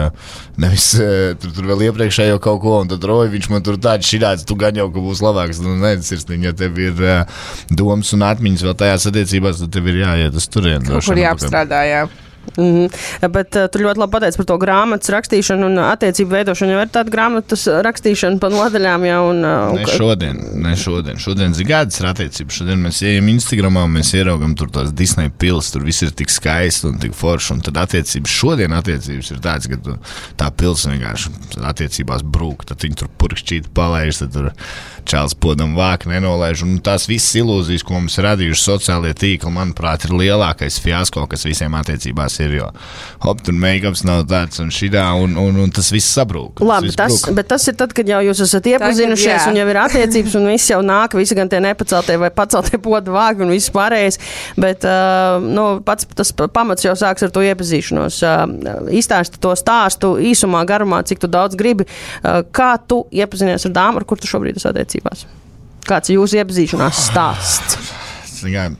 tur vēl iepriekšējo kaut ko, un tad viņš man tur tāds širāds, tu gan jau, ka būs labāks, sirsniņ, ja tev ir domas un atmiņas vēl tajās attiecībās, tad tev ir jāiet uz turieni. Kaut kur jāapstrādā, jā. Bet tu ļoti labi pateici par to grāmatas rakstīšanu un attiecību veidošanu. Jau ir tāda grāmatas rakstīšana pa nodaļām jau. Ne šodien. Šodien zigādas ir attiecības. Šodien mēs ejam Instagramā, mēs ieraugam tur tās Disney pils, tur viss ir tik skaisti un tik forši. Un tad šodien attiecības ir tāds, ka tā pils vienkārši attiecībās brūk. Tad viņi tur purkšķīt palaiž, tad tur čāls podam vāk nenolaiž. Un tās visas ilūzijas, ko mums radījuši sociālie tīkli, manuprāt, ir lielākais fiasko, kas visiem attiecībās ir, jo tur make-ups nav tāds un šitā, un tas viss sabrūk. Labi, bet tas ir tad, kad jau jūs esat iepazinušies un jau ir attiecības un viss jau nāk, visi gan tie nepaceltie vai paceltie podu vāgi un viss pārējais, bet pats tas pamats jau sāks ar to iepazīšanos. Izstāsti to stāstu īsumā, garumā, cik tu daudz gribi. Kā tu iepazinies ar dāmu, ar kur tu šobrīd esi attiecībās? Kāds ir jūsu iepazīšanās stāsts?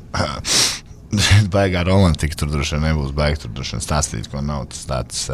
Baigā romantika, tur droši vien nebūs baigi, tur droši vien stāstīt, ko nav tas tāds,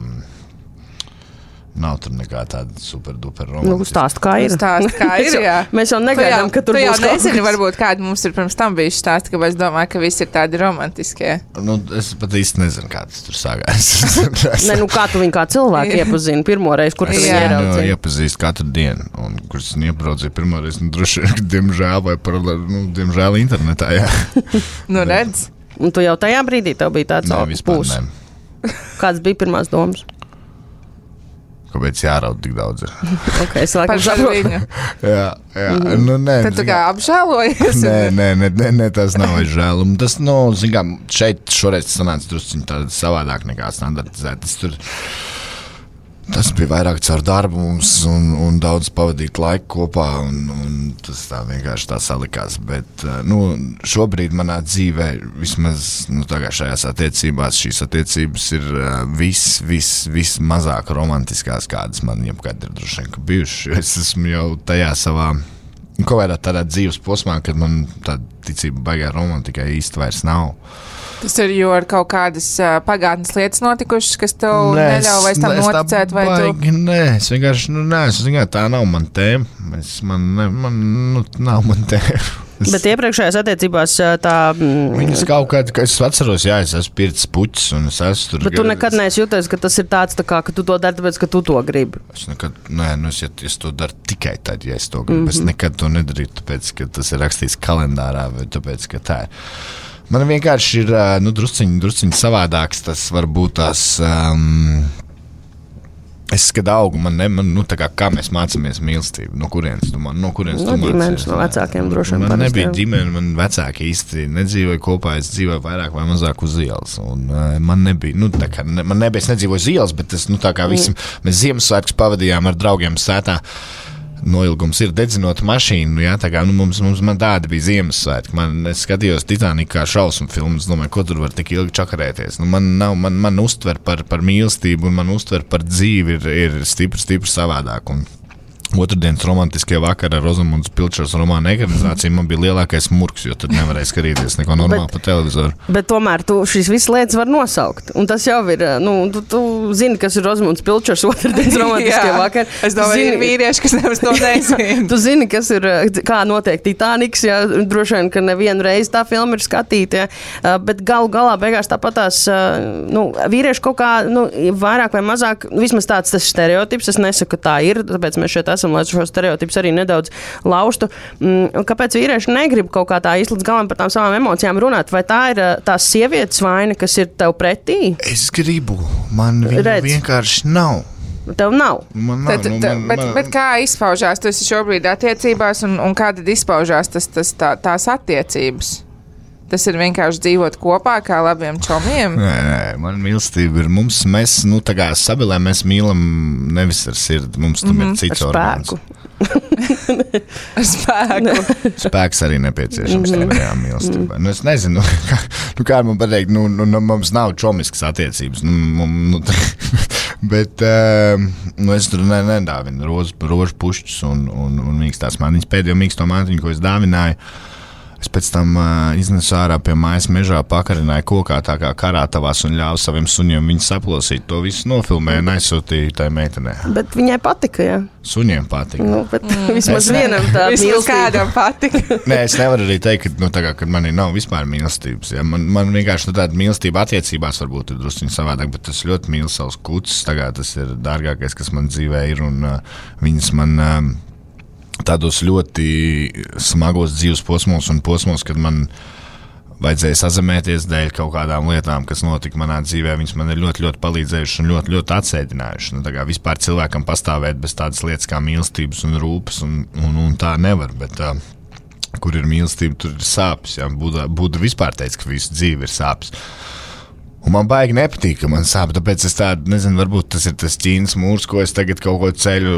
nav tur nekā tāda super-duper romantika. Stāst, kā ir, jā. Mēs jau negaidām, ka tur būs kaut kas. Tu jau nezini, varbūt kādi mums ir pirms tam bijuši stāsti, ka es domāju, ka visi ir tādi romantiskie. Es pat īsti nezinu, kā tas tur sākās. Kā tu viņu kā cilvēku iepazini pirmoreiz, kur tu viņu ieraudzīji? Iepazīst katru dienu, un kurš es iepraudzīju pirmoreiz, droši vien, diemžēl internetā, jā. Redz. Un tu jau tajā brīdī tev bija tāds pūs. Kāds bija pirmās domas? Kāpēc jāraud tik daudz? Es laikam saprotu. Jā. Nē. Tad tu kā apžēlojies? Nē, tas nav žēlum. Tas, šeit šoreiz sanāca drusciņ tāda savādāk nekā standartizēt. Tas bija vairāk caur darbu mums un daudz pavadīt laiku kopā, un tas tā vienkārši tā salikās. Bet šobrīd manā dzīvē, vismaz tagad šajās attiecībās, šīs attiecības ir vismazāk romantiskās, kādas man jebkad ir droši vien bijušas. Es esmu jau tajā savā kaut kādā tādā dzīves posmā, kad man tāda ticība baigā romantikai īsti vairs nav. Tas ir, jo ar kaut kādas pagātnes lietas notikušas, kas tev neļauj vairs tam noticēt, vai tu? Nē, es vienkārši, tā nav man tēma. Nav man tēma. Bet iepriekšējās attiecībās tā... Viņas kaut kādā, es atceros, es esmu pircis puķis, un es esmu tur... Bet tu nekad neesi jūties, ka tas ir tāds, ka tu to dari, tāpēc, ka tu to gribi? Es to daru tikai tad, ja es to gribu. Es nekad to nedarītu, tāpēc, ka tas ir rakstīts kalendārā, vai tāpēc, ka tā ir. Man vienkārši ir drusciņi savādāks, tas varbūt tās... Es skatu augu, tā kā mēs mācāmies mīlestību, no kurienes tu mācāmies? Ģimenes, no vecākiem droši vien. Man nebija ģimene, man vecāki īsti nedzīvoja kopā, es dzīvoju vairāk vai mazāk uz ielas. Un man nebija, es nedzīvoju uz ielas, bet tā kā visi, mēs Ziemassvētkus pavadījām ar draugiem sētā. Noilgums ir dedzinot mašīnu, jā, tā kā man tāda bija Ziemassvētki. Es skatījos Titaniku kā šausmu filmu, es domāju, ko tur var tik ilgi čakarēties. Man uztver par mīlestību un man uztver par dzīvi ir stipri savādāk. Un otrdienas romantiskie vakari ar Rozamundas Pilčers romāna ekranizāciju man bija lielākais murks, jo tad nevarēja skatīties neko normālu pa televizoru. Bet tomēr tu šīs visas lietas var nosaukt. Un tas jau ir, tu zini, kas ir Rozamundas Pilčers otrdienas romantiskie vakari. Es domāju, ir vīrieši, kas nemaz to nezina. Tu zini, kas ir, kā notiek Titaniks, ja droši vien, ka nevienu reizi tā filma ir skatīta, ja. Bet galā beigās tāpatās, vīrieši kaut kā, vairāk vai mazāk, vismaz tāds tas stereotips, es nesaku, ka tā ir, tāpēc mēs šeit esam, lai šo stereotipus arī nedaudz laustu. Kāpēc vīrieši negrib kaut kā tā īsti līdz galam par tām savām emocijām runāt? Vai tā ir tās sievietes vaina, kas ir tev pretī? Es gribu, man vienkārši nav. Tev nav. Bet kā izpaužās? Tu esi šobrīd attiecībās un kā tad izpaužās tās attiecības? Tas ir vienkārši dzīvot kopā kā labiem čomiem? Nē, man mīlestība ir mēs tā kā sabilē, mēs mīlam nevis ar sirdi, mums tam ir cits orgāns. Ar spēku. Spēks arī nepieciešams tajā mīlestībā. Es nezinu, kā man pateikt, mums nav čomiskas attiecības, bet es tur nedāvinu rožu pušķus un mīkstās māniņas. Pēdējo mīksto māniņu, ko es dāvināju, es pēc tam iznesu ārā pie mājas mežā, pakarināju kokā tā kā karātavās un ļāvu saviem suņiem viņu saplosīt. To visu nofilmēju un aizsūtīju tai meitenē. Bet viņai patika, jā? Suņiem patika. Bet vismaz vienam tā mīlestība. Kādam patika. Nē, es nevaru arī teikt, ka man nav vispār mīlestības. Ja? Man vienkārši tāda mīlestība attiecībās varbūt ir drusciņi savādāk, bet es ļoti mīlu savus kucus. Tagad tas ir dārgākais, kas man dzīvē ir, un viņas man tādos ļoti smagos dzīves posmos, kad man vajadzēja sazemēties dēļ kaut kādām lietām, kas notika manā dzīvē. Viņas man ir ļoti, ļoti palīdzējušas un ļoti, ļoti atsēdinājušas. Tā kā vispār cilvēkam pastāvēt bez tādas lietas kā mīlestības un rūpes, un tā nevar. Bet, kur ir mīlestība, tur ir sāpes. Ja? Buda vispār teica, ka visu dzīvi ir sāpes. Un man baigi nepatīk, ka man sāp, tāpēc es tādu, nezinu, varbūt tas ir tas Ķīnas mūrs, ko es tagad kaut ko ceļu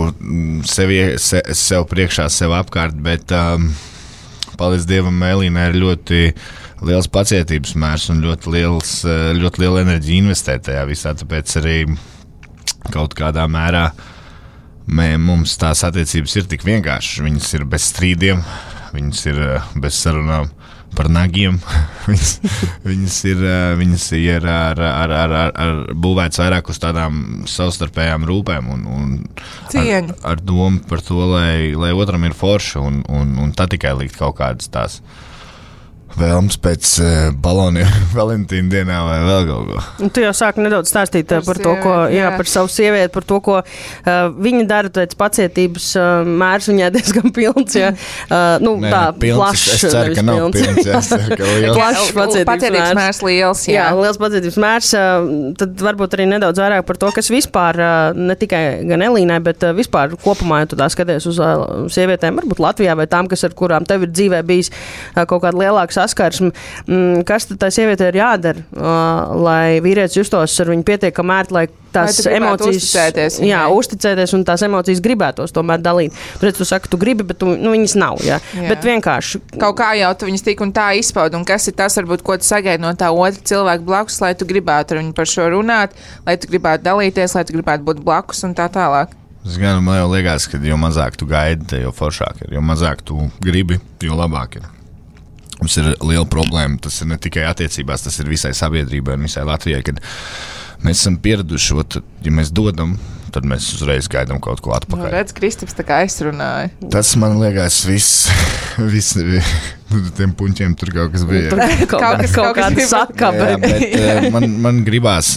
sev priekšā, sev apkārt, bet paldies Dievam, Elīnai ir ļoti liels pacietības mērs un ļoti liela enerģija investēt tajā visā, tāpēc arī kaut kādā mērā mums tās attiecības ir tik vienkāršas, viņas ir bez strīdiem, viņas ir bez sarunām par nagiem. viņas ir ar būvēts vairāk uz tādām savstarpējām rūpēm un ar domu par to, lai otram ir forši un tā tikai likt kaut kādas tās vēlms pēc baloniem Valentīna dienā vai vēl kaut ko. Tu jau sāki nedaudz stāstīt par to, par savu sievieti, par to, ko viņa dara, pēc pacietības mērs viņai diezgan pilns, ja. Tā plašs. Es ceru, ka nav pilns, ja. Plašs pacietības mērs liels, jā. Jā, liels pacietības mērs, tad varbūt arī nedaudz vairāk par to, kas vispār, ne tikai gan Elīnai, bet vispār kopumā, ja tu tā skaties uz sievietēm, varbūt Latvijā vai tām, kas ar kurām tev ir dzīvē bijis kaut kāda lielāka saskarsme, kas tad tā sieviete ir jādara, lai vīrietis justos ar viņu pietiekami ērti, lai tās emocijas, uzticēties un tās emocijas gribētos tomēr dalīt. Tu saki, tu gribi, bet viņas nav, jā. Bet vienkārši. Kaut kā jau tu viņas tik un tā izpaud, un kas ir tas, varbūt, ko tu sagaidi no tā otra cilvēka blakus, lai tu gribētu ar viņu par šo runāt, lai tu gribētu dalīties, lai tu gribētu būt blakus un tā tālāk. Man jau liekas, ka jo mazāk tu gaidi, jo foršāk ir, jo mazāk tu gribi, jo labāk ir. Mums ir liela problēma, tas ir ne tikai attiecībās, tas ir visai sabiedrībai un visai Latvijai, kad mēs esam pieraduši, ja mēs dodam, tad mēs uzreiz gaidām kaut ko atpakaļ. Redz, Kristaps tā kā aizrunāja. Tas man liekas viss tiem puņķiem tur kaut kas bija. Kaut kāda sakabe. Bet man gribās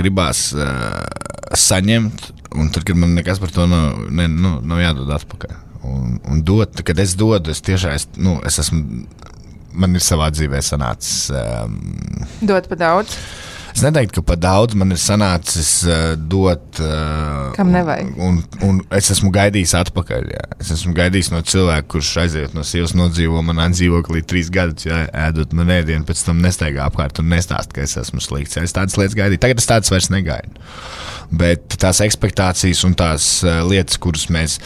saņemt, un tad, kad man nekas par to nav jādod atpakaļ. Un dot, kad es dodu, es tiešām, es esmu, man ir savā dzīvē sanācis. Dot pa daudz? Es neteiktu, ka pa daudz man ir sanācis dot. Kam nevajag. Un es esmu gaidījis atpakaļ. Jā. Es esmu gaidījis no cilvēka, kurš aiziet no sievas, nodzīvo manā dzīvoklī 3 gadus, jā, ēdot man ēdienu, pēc tam nestaigā apkārt un nestāst, ka es esmu slikts. Jā, es tādas lietas gaidīju. Tagad es tādas vairs negaidu. Bet tās ekspektācijas un tās lietas, kuras mēs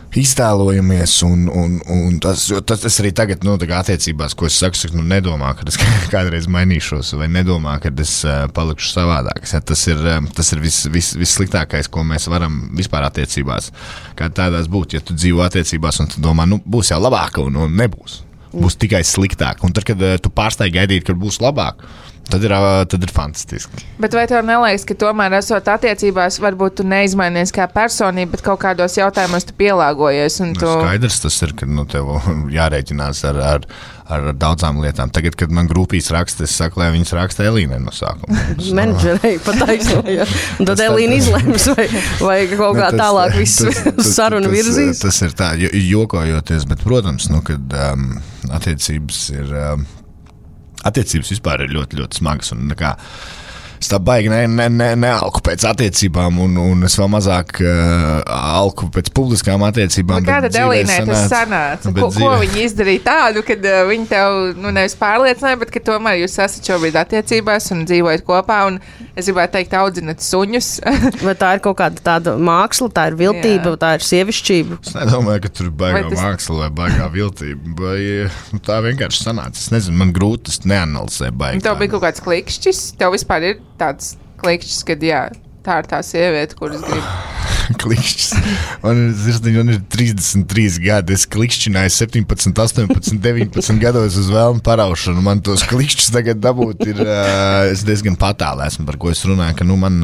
iztēlojamies, un tas arī tagad, attiecībās, ko es saku, nedomā, ka es kādreiz mainīšos, vai nedomā, ka es palikšu savādāks. Ja, tas ir vissliktākais, ko mēs varam vispār attiecībās, kā tādās būt. Ja tu dzīvo attiecībās, un tu domā, būs jau labāk, un nebūs. Būs tikai sliktāk. Un tad, kad tu pārstāji gaidīt, kad būs labāk, tad ir fantastiski. Bet vai tev neliekas, ka tomēr esot attiecībās, varbūt tu neizmainies kā personība, bet kaut kādos jautājumos tu pielāgojies? Skaidrs tas ir, ka tev jārēķinās ar daudzām lietām. Tagad, kad man grupīs raksta, es saku, lai viņas raksta Elīnai no sākuma. Menedžerei pataisnoja. Un tad Elīna izlems, vai kaut kā tālāk visu sarunu virzīs. Tas ir tā, jokojoties, bet, protams, kad attiecības ir... Attiecības vispār ir ļoti, ļoti smagas. Un, es tā baigi nealku pēc attiecībām, un es vēl mazāk alku pēc publiskām attiecībām. Kāda Elīnai tas sanāca? Ko viņi izdarīja tādu, kad viņi tev nevis pārliecināja, bet ka tomēr jūs esat šobrīd attiecībās un dzīvojat kopā, un es gribētu teikt, audzinat suņus. Vai tā ir kaut kāda tāda māksla, tā ir viltība, tā ir sievišķība? Es nedomāju, ka tur ir baigā māksla vai baigā viltība. Vai tā vienkārši sanāca. Es nezinu, man grūti, es neanalizēju baigi. Tev bija kaut kāds klikšķis? Tev vispār ir tāds klikšķis, kad tā ir tā sieviete, kuras grib. Klikšķis. Man ir 33 gadi. Es klikšķināju 17, 18, 19 gados uz vēlmu paraušanu. Man tos klikšķus tagad dabūt ir, es diezgan patāli esmu, par ko es runāju, ka man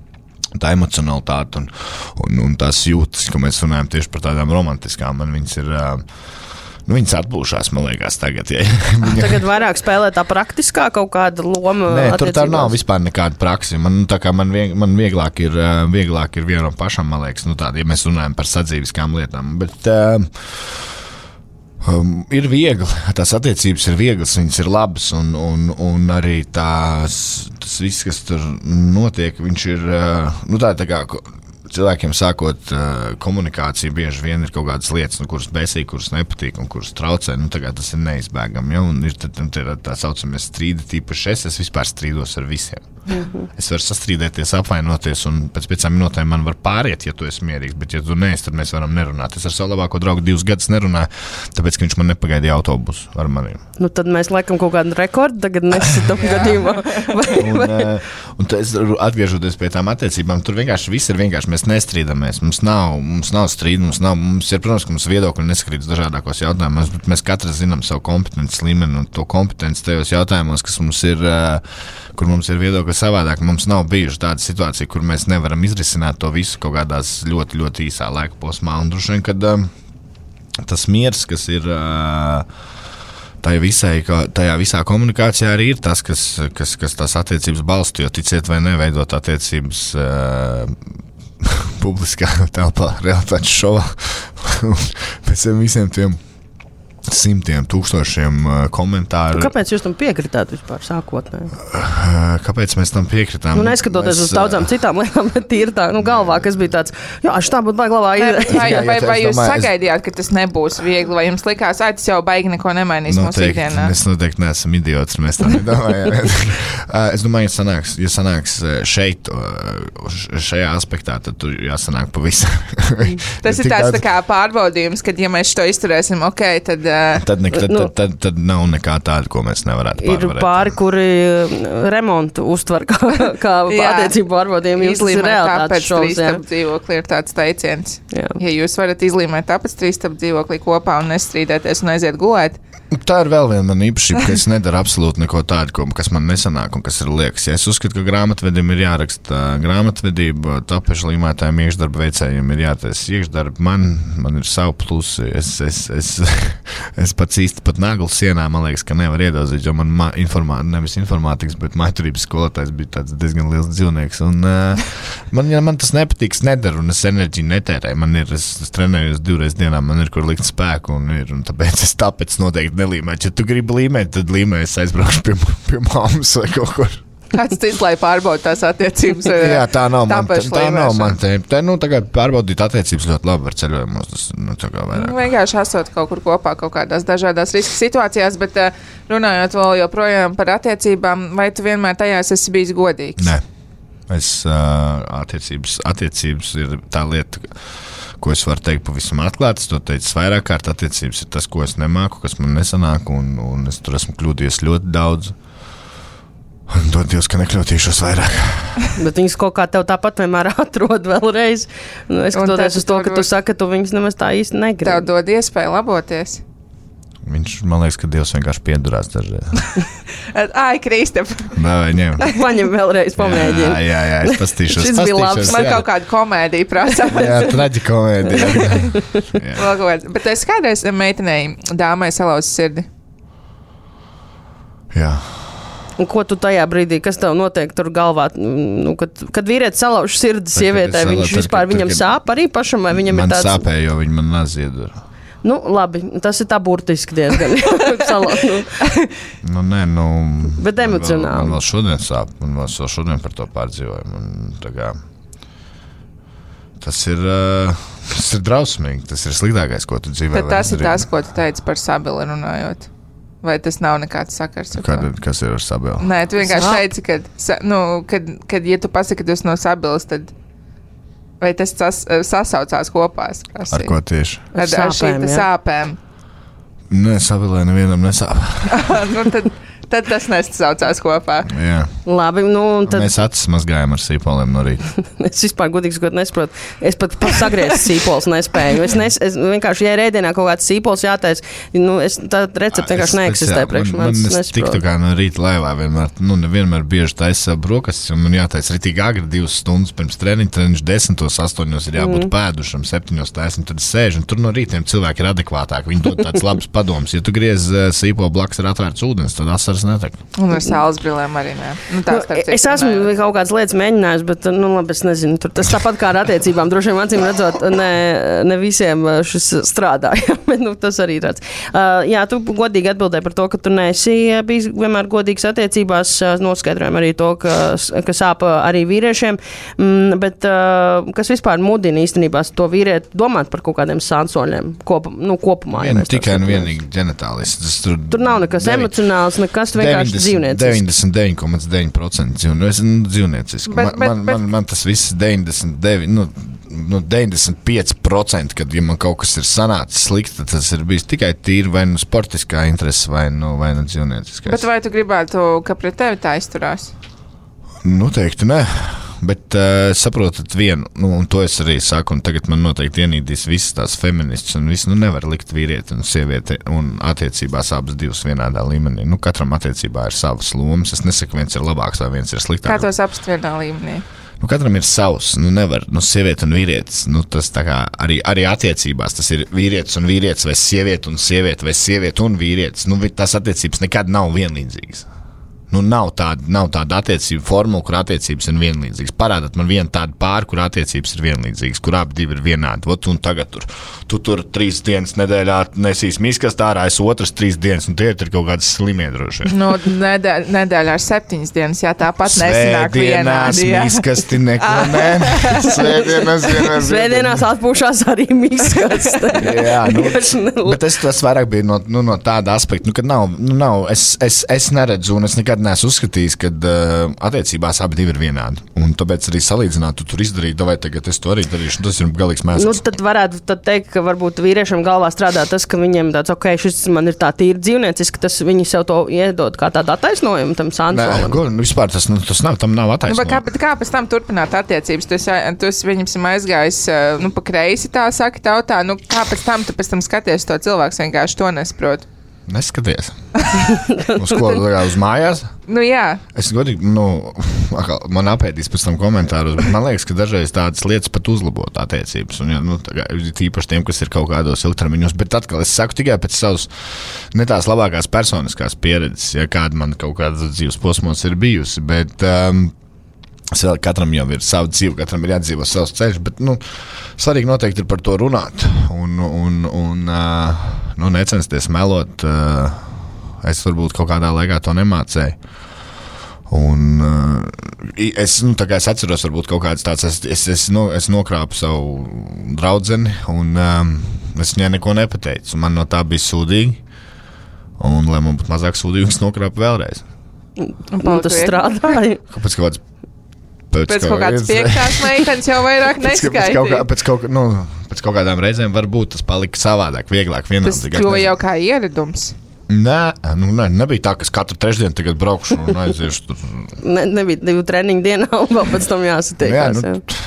tā emocionalitāte un tās jūtas, ka mēs runājam tieši par tādām romantiskām, man viņas ir... viņas atpūšās, man liekas, tagad. Ja. Tagad vairāk spēlē tā praktiskā kaut kāda loma. Nē, tur tā nav vispār nekāda praksa. Man vieglāk ir vienam pašam, man liekas, tāda, ja mēs runājam par sadzīviskām lietām. Bet ir viegli, tās attiecības ir vieglas, viņas ir labas, un arī tas viss, kas tur notiek, viņš ir, tā kā... Cilvēkiem sākot komunikāciju, bieži vien ir kaut kādas lietas, kuras bēsīgi, kuras nepatīk un kuras traucē. Tas ir neizbēgami. Ja? Un ir tā saucamie strīdi, tīpaši es vispār strīdos ar visiem. Es varu sastrīdēties, apvainoties, un pēc 5 minūtēm man var pāriet, ja tu esi mierīgs, bet ja tu neesi, tad mēs varam nerunāt. Es ar savu labāko draugu 2 gadus nerunāju, tāpēc, ka viņš man nepagaidīja autobusu ar maniem. Tad mēs laikam kaut kādu rekordu tagad nesam gadījumā. Un es atgriežoties pie tām attiecībām, tur vienkārši viss ir vienkārši, mēs nestrīdamies, mums nav strīdu, mums ir, protams, ka mums viedokļi neskrīt uz dažādākos jautājumos, bet mēs katrs zinām savu kompetences līmeni un to kompetenci tajos jautājumos, kas mums ir, kur mums ir viedokļi savādāk. Mums nav bijuši tāda situācija, kur mēs nevaram izrisināt to visu kaut kādās ļoti, ļoti īsā laika posmā. Un droši vien, kad tas miers, kas ir tajā visā komunikācijā, arī ir tas, kas tās attiecības balsta, jo ticiet vai neveidot attiecības publiskā telpā, realitātes šovā. Pēc visiem tiem simtiem, tūkstošiem komentāru. Kāpēc jūs tam piekritāt vispār sākotnēji? Kāpēc mēs tam piekritām? Neskatoties uz daudzām citām lietām, bet tīri tā, galvā, kas bija tāds, tā būtu baigi labā ideja. Vai jūs sagaidījāt, ka tas nebūs viegli, vai jums likās, tas jau baigi neko nemainīs mūsu ikdienā? Mēs noteikti neesam idiots, mēs tā nedomājam. Es domāju, ja sanāks šeit, šajā aspektā, tad tur jāsanāk pavisam. Tas ir tāds tā kā pārbaudījums, kad ja mēs to izturēsim, tad nav nekā tāda, ko mēs nevarētu pārvarēt. Ir pāri, kuri remontu uztver kā attiecību pārbaudījumu. Izlīmēt tāpēc 3 stāvu dzīvoklī ir tāds teiciens. Jā. Ja jūs varat izlīmēt tāpēc 3 stāvu dzīvoklī kopā un nestrīdēties un aiziet gulēt. Tā ir vēl viena man īpašība, ka es nedaru absolūti neko tādu, kas man nesanāk un kas ir liekas. Ja es uzskatu, ka grāmatvedim ir jāraksta grāmatvedība, tapešu līmētājiem, iekšdarba veicējiem ir jātaisa iekšdarba. Man ir savu plusi. Es pats īsti pat naglu sienā, man liekas, ka nevar iedozīt, jo man nevis informātikas, bet mājaturības skolotājs bija tāds diezgan liels dzīvnieks. Un man tas nepatīk, es nedaru un es enerģiju netērēju. Es trenējos 2 reizes dienā, man ir kur likt spēku un tāpēc noteikti nelīmēt. Ja tu gribi līmēt, tad līmē es aizbraukšu pie māmas vai kaut kur. Kāds cits, lai pārbaudu tās attiecības? Jā, tā nav man tēma. Tagad pārbaudīt attiecības ļoti labi var ceļojumos. Tas, tā kā vairāk. Vienkārši esot kaut kur kopā kaut kādās dažādās riska situācijās, bet runājot vēl joprojām par attiecībām, vai tu vienmēr tajās esi bijis godīgs? Nē. Attiecības ir tā lieta, ko es varu teikt pavisam atklāti. Es to teicu vairāk kārt, attiecības ir tas, ko es nemāku, kas man nesanāk, un es tur esmu kļūdījies ļoti daudz. Un dod Dievs, ka nekļūtīšos vairāk. Bet viņas kaut kā tev tāpat vienmēr atrod vēlreiz. Nu, es skatoties uz to, ka tu saki, ka tu viņas nemaz tā īsti negribi. Tev dod iespēju laboties. Viņš, man liekas, ka Dievs vienkārši piedurās dažreiz. Ai, Kristap. Vai ņem. Paņem vēlreiz, pamēģini. Jā, es pastīšos. Šis bija labs. Man kaut kāda komēdija prasa. Jā, traģikomēdija. Bet es kādreiz meitenei dāmai salauzu sirdi. Jā. Un ko tu tajā brīdī, kas tev notiek tur galvā? Nu, kad vīrietis salauž sirdi sievietē, viņš vispār viņam sāp arī pašam, vai viņam ir tāds? Man sāpēja, jo viņi man naziedura. Nu, labi, tas ir tā burtiski diezgan salauž. Bet emocionāli. Man vēl šodien sāp, un vēl šodien par to pārdzīvoju. Tas ir drausmīgi, tas ir sliktākais, ko tu dzīvē. Bet tas ir tas, ko tu teici par Sabili runājot. Vai tas nav nekāds sakars? Kas ir ar Sabili? Nē, tu vienkārši teici, kad ja tu pasaki, ka tu esi no Sabiles, tad vai tas sasaucās kopā? Ar ko tieši? Ar šīm sāpēm. Nē, Sabilē nevienam nesāp. Tad tas nesaucās kopā. Jā. Labi, tad... Mēs acis mazgājam ar sīpoliem no rīta. Es vispār godīgi sakot nesaprotu. Es pat sagriezt sīpols nespēju. Es vienkārši, ja rēdienā kaut kāds sīpols jātais, tā recepte vienkārši neeksistē priekš manis. Man tiktu kā no rīta laivā vienmēr bieži taisa brokastis, un man jātais ritīgi agri 2 stundas pirms treniņš 10, 8 ir jābūt pēdušam, 7 taisam, tad es sēžu, un tur no rītiem cilvēki ir adekvātāki. Viņi dod tāds labs padoms. Ja tu griez sīpolu blakus ar atvērts ūdens, tad asaras netek. Un ar saules brillēm arī nē. Es esmu kaut kādas lietas mēģinājis, bet, labi, es nezinu. Tas tāpat kā ar attiecībām. Droši vien, acīm redzot, ne visiem šis strādā. Bet, tas arī ir tāds. Jā, tu godīgi atbildēji par to, ka tu neesi bijis vienmēr godīgs attiecībās. Noskaidrojam arī to, ka sāp arī vīriešiem. Bet kas vispār mudina īstenībā to vīrieti domāt par kaut kādiem sansoļiem kopumā? Tikai un vienīgi ģenitālis. Tur nav nekas emocionāls, nekas vienkārši dzīvniecisks. 99,9% dzīvnieciski. Man tas viss 95%, kad ja man kaut kas ir sanācis slikti, tas ir bijis tikai tīri vai sportiskā interese vai dzīvnieciskais. Bet vai tu gribētu, ka pret tevi tā izturās? Noteikti ne. Bet saprotat vienu, un to es arī saku, un tagad man noteikti ienīdīs visas tās feministas, un viss, nevar likt vīrieti un sievieti, un attiecībās abas divas vienādā līmenī. Katram attiecībā ir savas lomas. Es nesaku, viens ir labāks vai viens ir sliktāks. Kā tos apst vienā līmenī? Katram ir savs, nevar, sieviete un vīrietis, tas tā kā arī attiecībās, tas ir vīrietis un vīrietis, vai sieviete un sieviete un vīrietis, tās attiecības nekad nav vienlīdzīgas. Nav tāda attiecība formula, kur attiecības ir vienlīdzīgas. Parādat man vienu tādu pāri, kur attiecības ir vienlīdzīgas, kur abi divi ir vienādi. Un tagad tu tur 3 dienas nedēļā nesīs miskastā, ārā es otras 3 dienas, un tie ir kaut kādas slimie droši. Nedēļā ar 7 dienas, jā, tāpat nesanāk vienādi. Svētdienās miskasti neko nē. Svētdienās atpūšās arī miskasti. Jā, bet tas vairāk bija no tāda aspekta, ka nav, es neredzu, un es nekad neesmu uzskatījis, ka attiecībās abi divi ir vienādi. Un tāpēc arī salīdzināt, tu tur izdarīji, vai tagad es to arī darīšu. Tas ir galīgs mēsls. Tad varētu teikt, ka varbūt vīriešiem galvā strādā tas, ka viņiem tāds, šis man ir tā tīri dzīvnieciski, tas viņi sev to iedod kā tādu attaisnojumu tam sansolim. Vispār tas nav, tam nav attaisnojumu. Kā pēc tam turpināt attiecības? Tu esi viņam aizgājis pa kreisi, tā saka tautā. Kā pēc tam skaties to cilvēks, vienkārši to nesaprot? Neskaties. Uz ko? Uz mājās? Jā. Es godīgi, man apēdīs pēc tam komentārus, bet man liekas, ka dažreiz tādas lietas pat uzlabot attiecības. Un, tīpaši tiem, kas ir kaut kādos ilgtermiņos. Bet atkal es saku tikai pēc savas ne tās labākās personiskās pieredzes, ja kāda man kaut kāda dzīves posmos ir bijusi. Bet katram jau ir sava dzīve, katram ir jādzīvo savs ceļš, bet svarīgi noteikti ir par to runāt un necensties melot. Es varbūt kaut kādā laikā to nemācēju. Un es atceros varbūt kaut kāds tāds, es nokrāpu savu draudzeni un es viņai neko nepateicu. Man no tā bija sūdīgi, un lai man būtu mazāk sūdīgi, es nokrāpu vēlreiz. Tas strādāja? Pēc kaut kāds Pēc kaut kādas 5. meitenes jau vairāk neskaidrs. pēc kaut kādām reizēm varbūt tas palika savādāk, vieglāk, vienaldzīgāk. Tas kļuva jau kā ieradums. Nē, nebija tā, ka es katru trešdienu tagad braukšu un aiziešu tur. Nebija 2 treniņu dienā un vēl pēc tam jāsatiekās.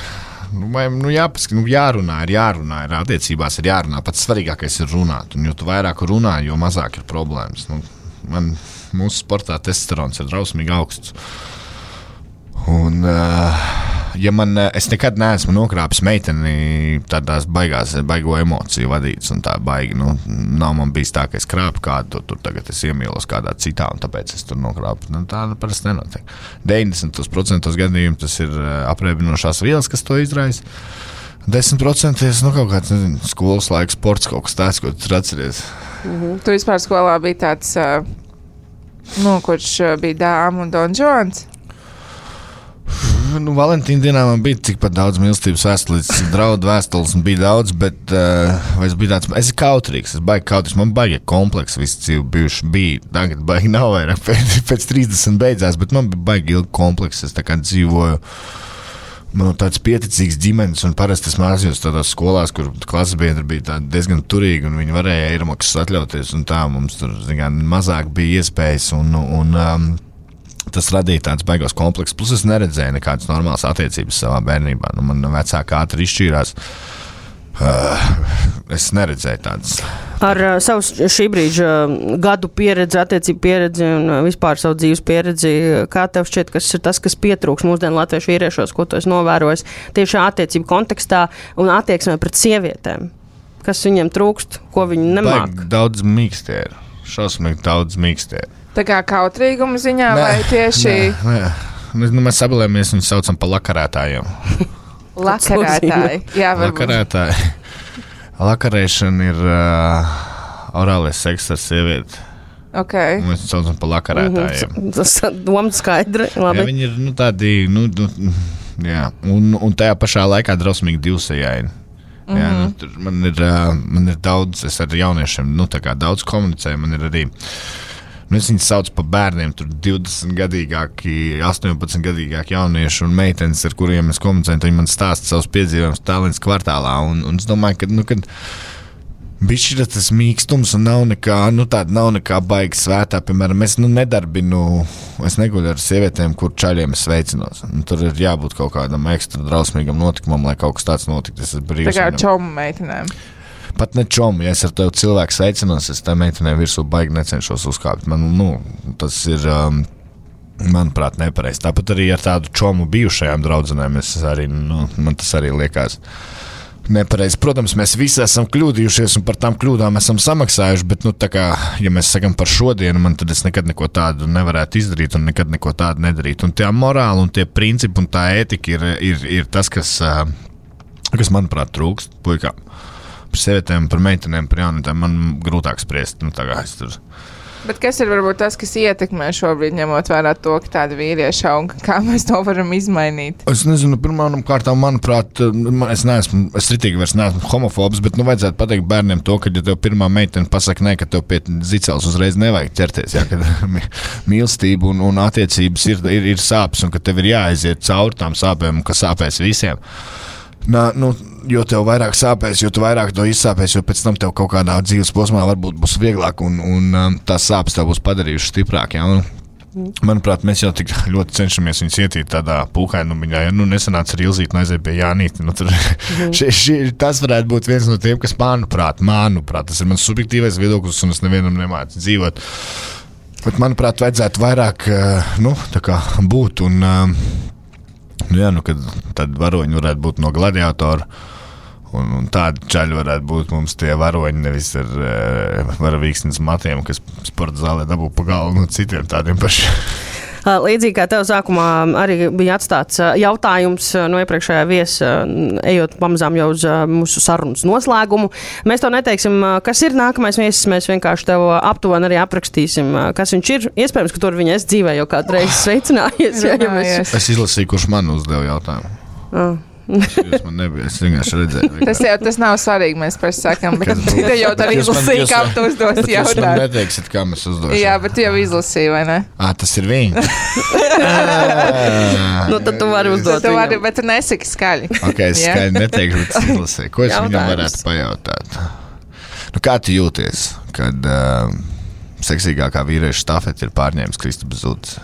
Jārunā, ir attiecībās ir jārunā. Pats svarīgākais ir runāt, un jo tu vairāk runā, jo mazāk ir problēmas. Mūsu sportā testosterons ir drausmīgi augsts. Un, es nekad neesmu nokrāpis meiteni tādās baigo emociju vadītas, un tā baigi, nav man bijis tā, ka es krāpu kādu, tur tagad es iemīlos kādā citā, un tāpēc es tur nokrāpu. Tā parasti nenotiek. 90% gadījumu tas ir apreibinošās vielas, kas to izraisa. 10% kaut kāds, skolas laiks, sports, kaut kas tāds, ko tu atceries. Tu vispār skolā bija tāds, kurš bija dāma un Don Jones? Valentīna dienā man bija tikpat daudz mīlestības vēstules, draudu vēstules bija daudz, bet es biju tāds, es esmu kautrīgs, man baigi kompleks visu dzīvi bija, tagad baigi nav vairāk, pēc 30 beidzās, bet man bija baigi ilgi kompleks, es tā kā dzīvoju, man tāds pieticīgs ģimenes, un parasti es mācījos tādās skolās, kur klases biedri bija diezgan turīgi, un viņi varēja eiramaksas atļauties, un tā mums tur, mazāk bija iespējas, un tas radīja tāds baigos komplekss. Plus es neredzēju nekādas normālas attiecības savā bērnībā. Man vecāki ātri izšķīrās. Es neredzēju tādas. Ar savu šī brīža gadu pieredzi, attiecību pieredzi un vispār savu dzīves pieredzi, kā tev šķiet, kas ir tas, kas pietrūks mūsdienu latviešu vīriešos, ko tu esi novērojis tieši attiecību kontekstā un attieksmē pret sievietēm? Kas viņiem trūkst, ko viņi nemāk? Daudz mīkstie ir. Šausmīgi daudz mīkstie ir. Tā kā kautrīguma ziņā vai tieši? Nē. Mēs sabilēmies, viņus saucam par lakarētājiem. Lakarētāji, jā, varbūt. Lakarētāji. Lakarēšana ir orālais seks ar sievieti. Okay. Mēs viņus saucam par lakarētājiem. Tas doma skaidri, labi. Jā, viņi ir tādi, jā, un tajā pašā laikā drausmīgi divsajaini. Jā, man ir daudz, es ar jauniešiem daudz komunicēju, man ir arī. Es viņus saucu par bērniem, tur 20-gadīgāki, 18-gadīgāki jaunieši un meitenes, ar kuriem es komunicēju, viņi man stāsta savus piedzīvojumus Tallinas kvartālā. Un es domāju, ka bišķi ir tas mīkstums un nav nekā baigi svētā. Piemēram, es es neguļu ar sievietēm, kur čaļiem es sveicinos. Tur ir jābūt kaut kādam ekstra drausmīgam notikumam, lai kaut kas tāds notiktu. Tā kā čomu meitenēm. Pat ne čomu, ja es ar tevi cilvēku sveicinās, es tā meitenē virsū baigi necenšos uzkāpt. Tas ir, manuprāt, nepareizi. Tāpat arī ar tādu čomu bijušajām draudzenēm, man tas arī liekas nepareizi. Protams, mēs visi esam kļūdījušies un par tām kļūdām esam samaksājuši, bet, ja mēs sakam par šodienu, tad es nekad neko tādu nevarētu izdarīt un nekad neko tādu nedarīt. Un tie morāli un tie principi un tā ētika ir tas, kas manuprāt, trūkst puikām. Par sievietēm, par meitenēm, par jaunatēm man grūtāk spriest. Bet kas ir varbūt tas, kas ietekmē šobrīd, ņemot vērā to, ka tāda vīrieša auga, kā mēs to varam izmainīt? Es nezinu, pirmām kārtām, manuprāt, es ritīgi vairs neesmu homofobs, bet vajadzētu pateikt bērniem to, ka, ja tev pirmā meitene pasaka ne, ka tev pie zicels uzreiz nevajag ķerties, ja, kad mīlestība un attiecības ir sāpes un ka tev ir jāaiziet cauri tām sāpēm, kas sāpēs visiem. Jo tev vairāk sāpēs, jo tu vairāk to izsāpēs, jo pēc tam tev kaut kādā dzīves posmā varbūt būs vieglāk un tās sāpes tev būs padarījušas stiprāk. Ja? Manuprāt, mēs jau tik ļoti cenšamies viņus ietīt tādā pūkainumā. Ja nesanāca ar Ilzīti un aiziet pie Jānīti. Tas varētu būt viens no tiem, kas manuprāt, tas ir mans subjektīvais viedoklis un es nevienam nemācu dzīvot. Bet manuprāt, vajadzētu vairāk būt un kad tad varoņi varētu būt no gladiatora un tādi čaļi varētu būt mums tie varoņi, nevis ar varavīksnes matiem, kas sporta zālē dabū pa galvu no citiem tādiem pašiem. Līdzīgi kā tev sākumā arī bija atstāts jautājums no iepriekšējā viesa, ejot pamazām jau uz mūsu sarunas noslēgumu. Mēs tev neteiksim, kas ir nākamais viesis, mēs vienkārši tev aptuveni arī aprakstīsim, kas viņš ir. Iespējams, ka tur viņa es dzīvē jau kādu reizi sveicinājies. Es izlasīju, kurš man uzdeva jautājumu. Jūs man nebija, es vienkārši redzēju. Tas nav svarīgi, mēs parasti sakām, bet tu jau tā izlasīji, kam tu uzdos Jūs man jautājumu. neteiksit, kā mēs uzdosim. Jā, bet tu jau izlasīji, vai ne? Tas ir viņi. Nu, tad tu vari uzdot Tu vari, viņam. bet tu nesaki skaļi. Ok, es Jā. skaidri neteikšu, bet es izlasīju. Ko es viņam Jautājums. varētu pajautāt? Nu, kā tu jūties, kad seksīgākā vīrieša štafete ir pārņēmis Kristaps Zuds?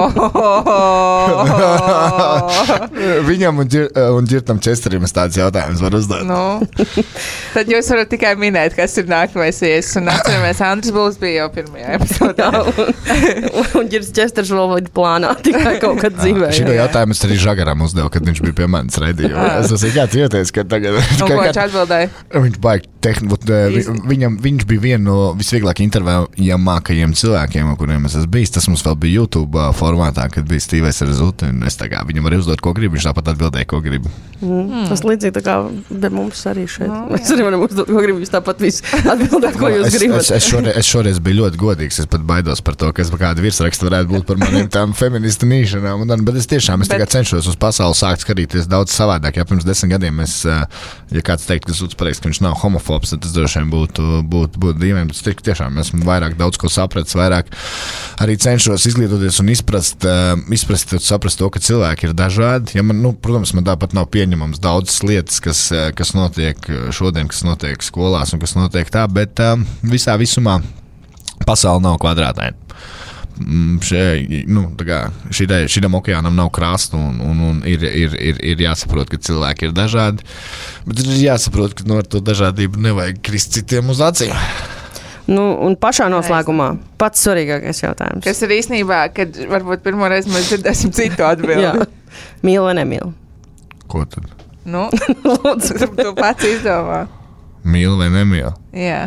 Viņam un Ģirtam Česterim es tāds jautājums varu uzdot. Nu, tad jūs varat tikai minēt, kas ir nākamais viesis. Un atceramies, Andris Bulls bija jau pirmajā epizodē. Un Ģirs Česters vēl ir plānā tikai kaut kad dzīvē. Šito jautājumu es arī Žagaram uzdevu, kad viņš bija pie manis raidījumā. Es esmu kā jūties, ka tagad... Un ko viņš atbildēja? Viņš baigi viņš bija viena no visvieglāk intervējamākajiem cilvēkiem, kuriem es esmu bijis. Tas mums vēl bija YouTube formātā, kad bija Stīvais ar Zuti. Es tā kā viņam varēju uzdot, ko gribu, viņš tāpat atbildēja, ko gribu. Tas līdzīgi tā kā mums arī šeit. Mēs arī varam uzdot, ko gribu. Jūs tāpat visu atbildēt, ko jūs gribat. Es šoreiz biju ļoti godīgs. Es pat baidos par to, kāda virsraksta varētu būt par maniem tām feministu nīšanām. Bet es tiešām tagad cenšos uz pasauli sākt skatīties daudz savādāk. Ja pirms 10 gadiem es, ja kāds teikt, ka Zuds pareiks, ka viņš nav homofobs, tad tas droši vien būtu dīvaini. Bet tiešām esmu vairāk daudz ko sapratis, vairāk arī cenšos izglītoties un izprast to, ka cilvēki ir dažādi. Ja man, protams, man tāpat nav pieņemams daudzas lietas, kas notiek šodien, kas notiek skolās un kas notiek tā, bet visā visumā pasaule nav kvadrātaina. Šitam okeānam nav krasta un ir jāsaprot, ka cilvēki ir dažādi, bet ir jāsaprot, ka ar to dažādību nevajag krist citiem uz acīm. Un pašā noslēgumā pats svarīgākais jautājums. Kas ir īstenībā, kad varbūt pirmo reizi mēs dzirdēsim citu atbildi. Mīl vai nemīl? Ko tad? Nu, tu pats izdomā. Mīl vai nemīl? Jā.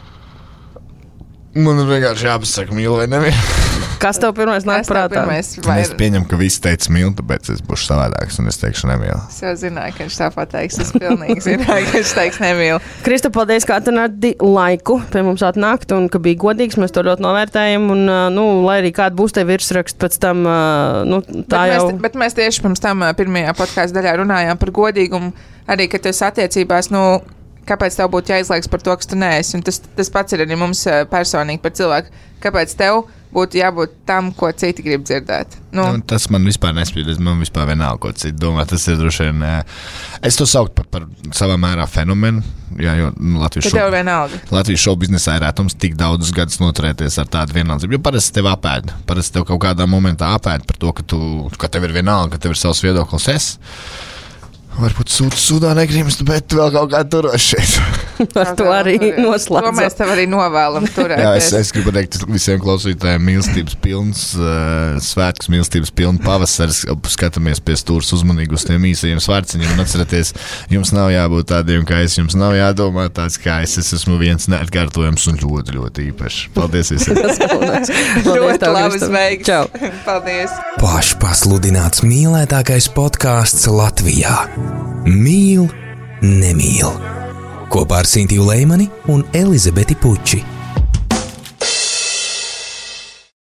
Man vienkārši jāpasaka mīl vai nemīl. Kas tev pirmais nāk prātā? Es pieņemu, ka visi teica mīl, tāpēc es būšu savādāks un es teikšu nemīl. Es jau zināju, ka viņš tāpat teiks. Es pilnīgi zināju, ka viņš teiks nemīl. Krista, paldies, ka atnāci laiku pie mums atnākt un ka bija godīgs. Mēs to ļoti novērtējam. Un, lai arī kāda būs te virsraksts pēc tam, tā jau. Bet mēs tieši pirms tam pirmajā podkāstu daļā runājām par godīgumu. Arī, ka tu esi attiecībās, kāpēc tev būtu jāizliekas par to, kas tu neesi. Un tas pats ir arī mums personīgi par cilvēku. Kāpēc tev būtu jābūt tam, ko citi grib dzirdēt? Tas man vispār nespīd. Man vispār vienalga, ko citi domā. Tas ir droši vien. Es to sauktu par savā mērā fenomenu. Jā, jo Latvijas šovu biznesā ir ētums tik daudzus gadus noturēties ar tādu vienaldzību. Jo parasti tev apēd. Parasti tev kaut kādā momentā apēd par to, ka tev ir vienalga, ka tev ir savs viedoklis. Varbūt sūdā negrimst, bet vēl kaut kā turos šeit. Ar to arī noslēdzam. To mēs tev arī novēlam turēties. Jā, es gribu teikt visiem klausītājiem mīlestības pilns, svētkus mīlestības pilnu pavasaris. Skatāmies pie stūras uzmanīgi uz tiem īsajiem svārciņiem un atcerieties, jums nav jābūt tādiem kā es, jums nav jādomā tāds kā es esmu viens neatkārtojams un ļoti, ļoti īpašs. Paldies visiem. Ļoti labi sveiks. Čau. Paldies. Pašpasludināts mīlētākais podkāsts Latvijā. Mīl, nemīl. Kopā ar Sintiju Leimani un Elizabeti Puči.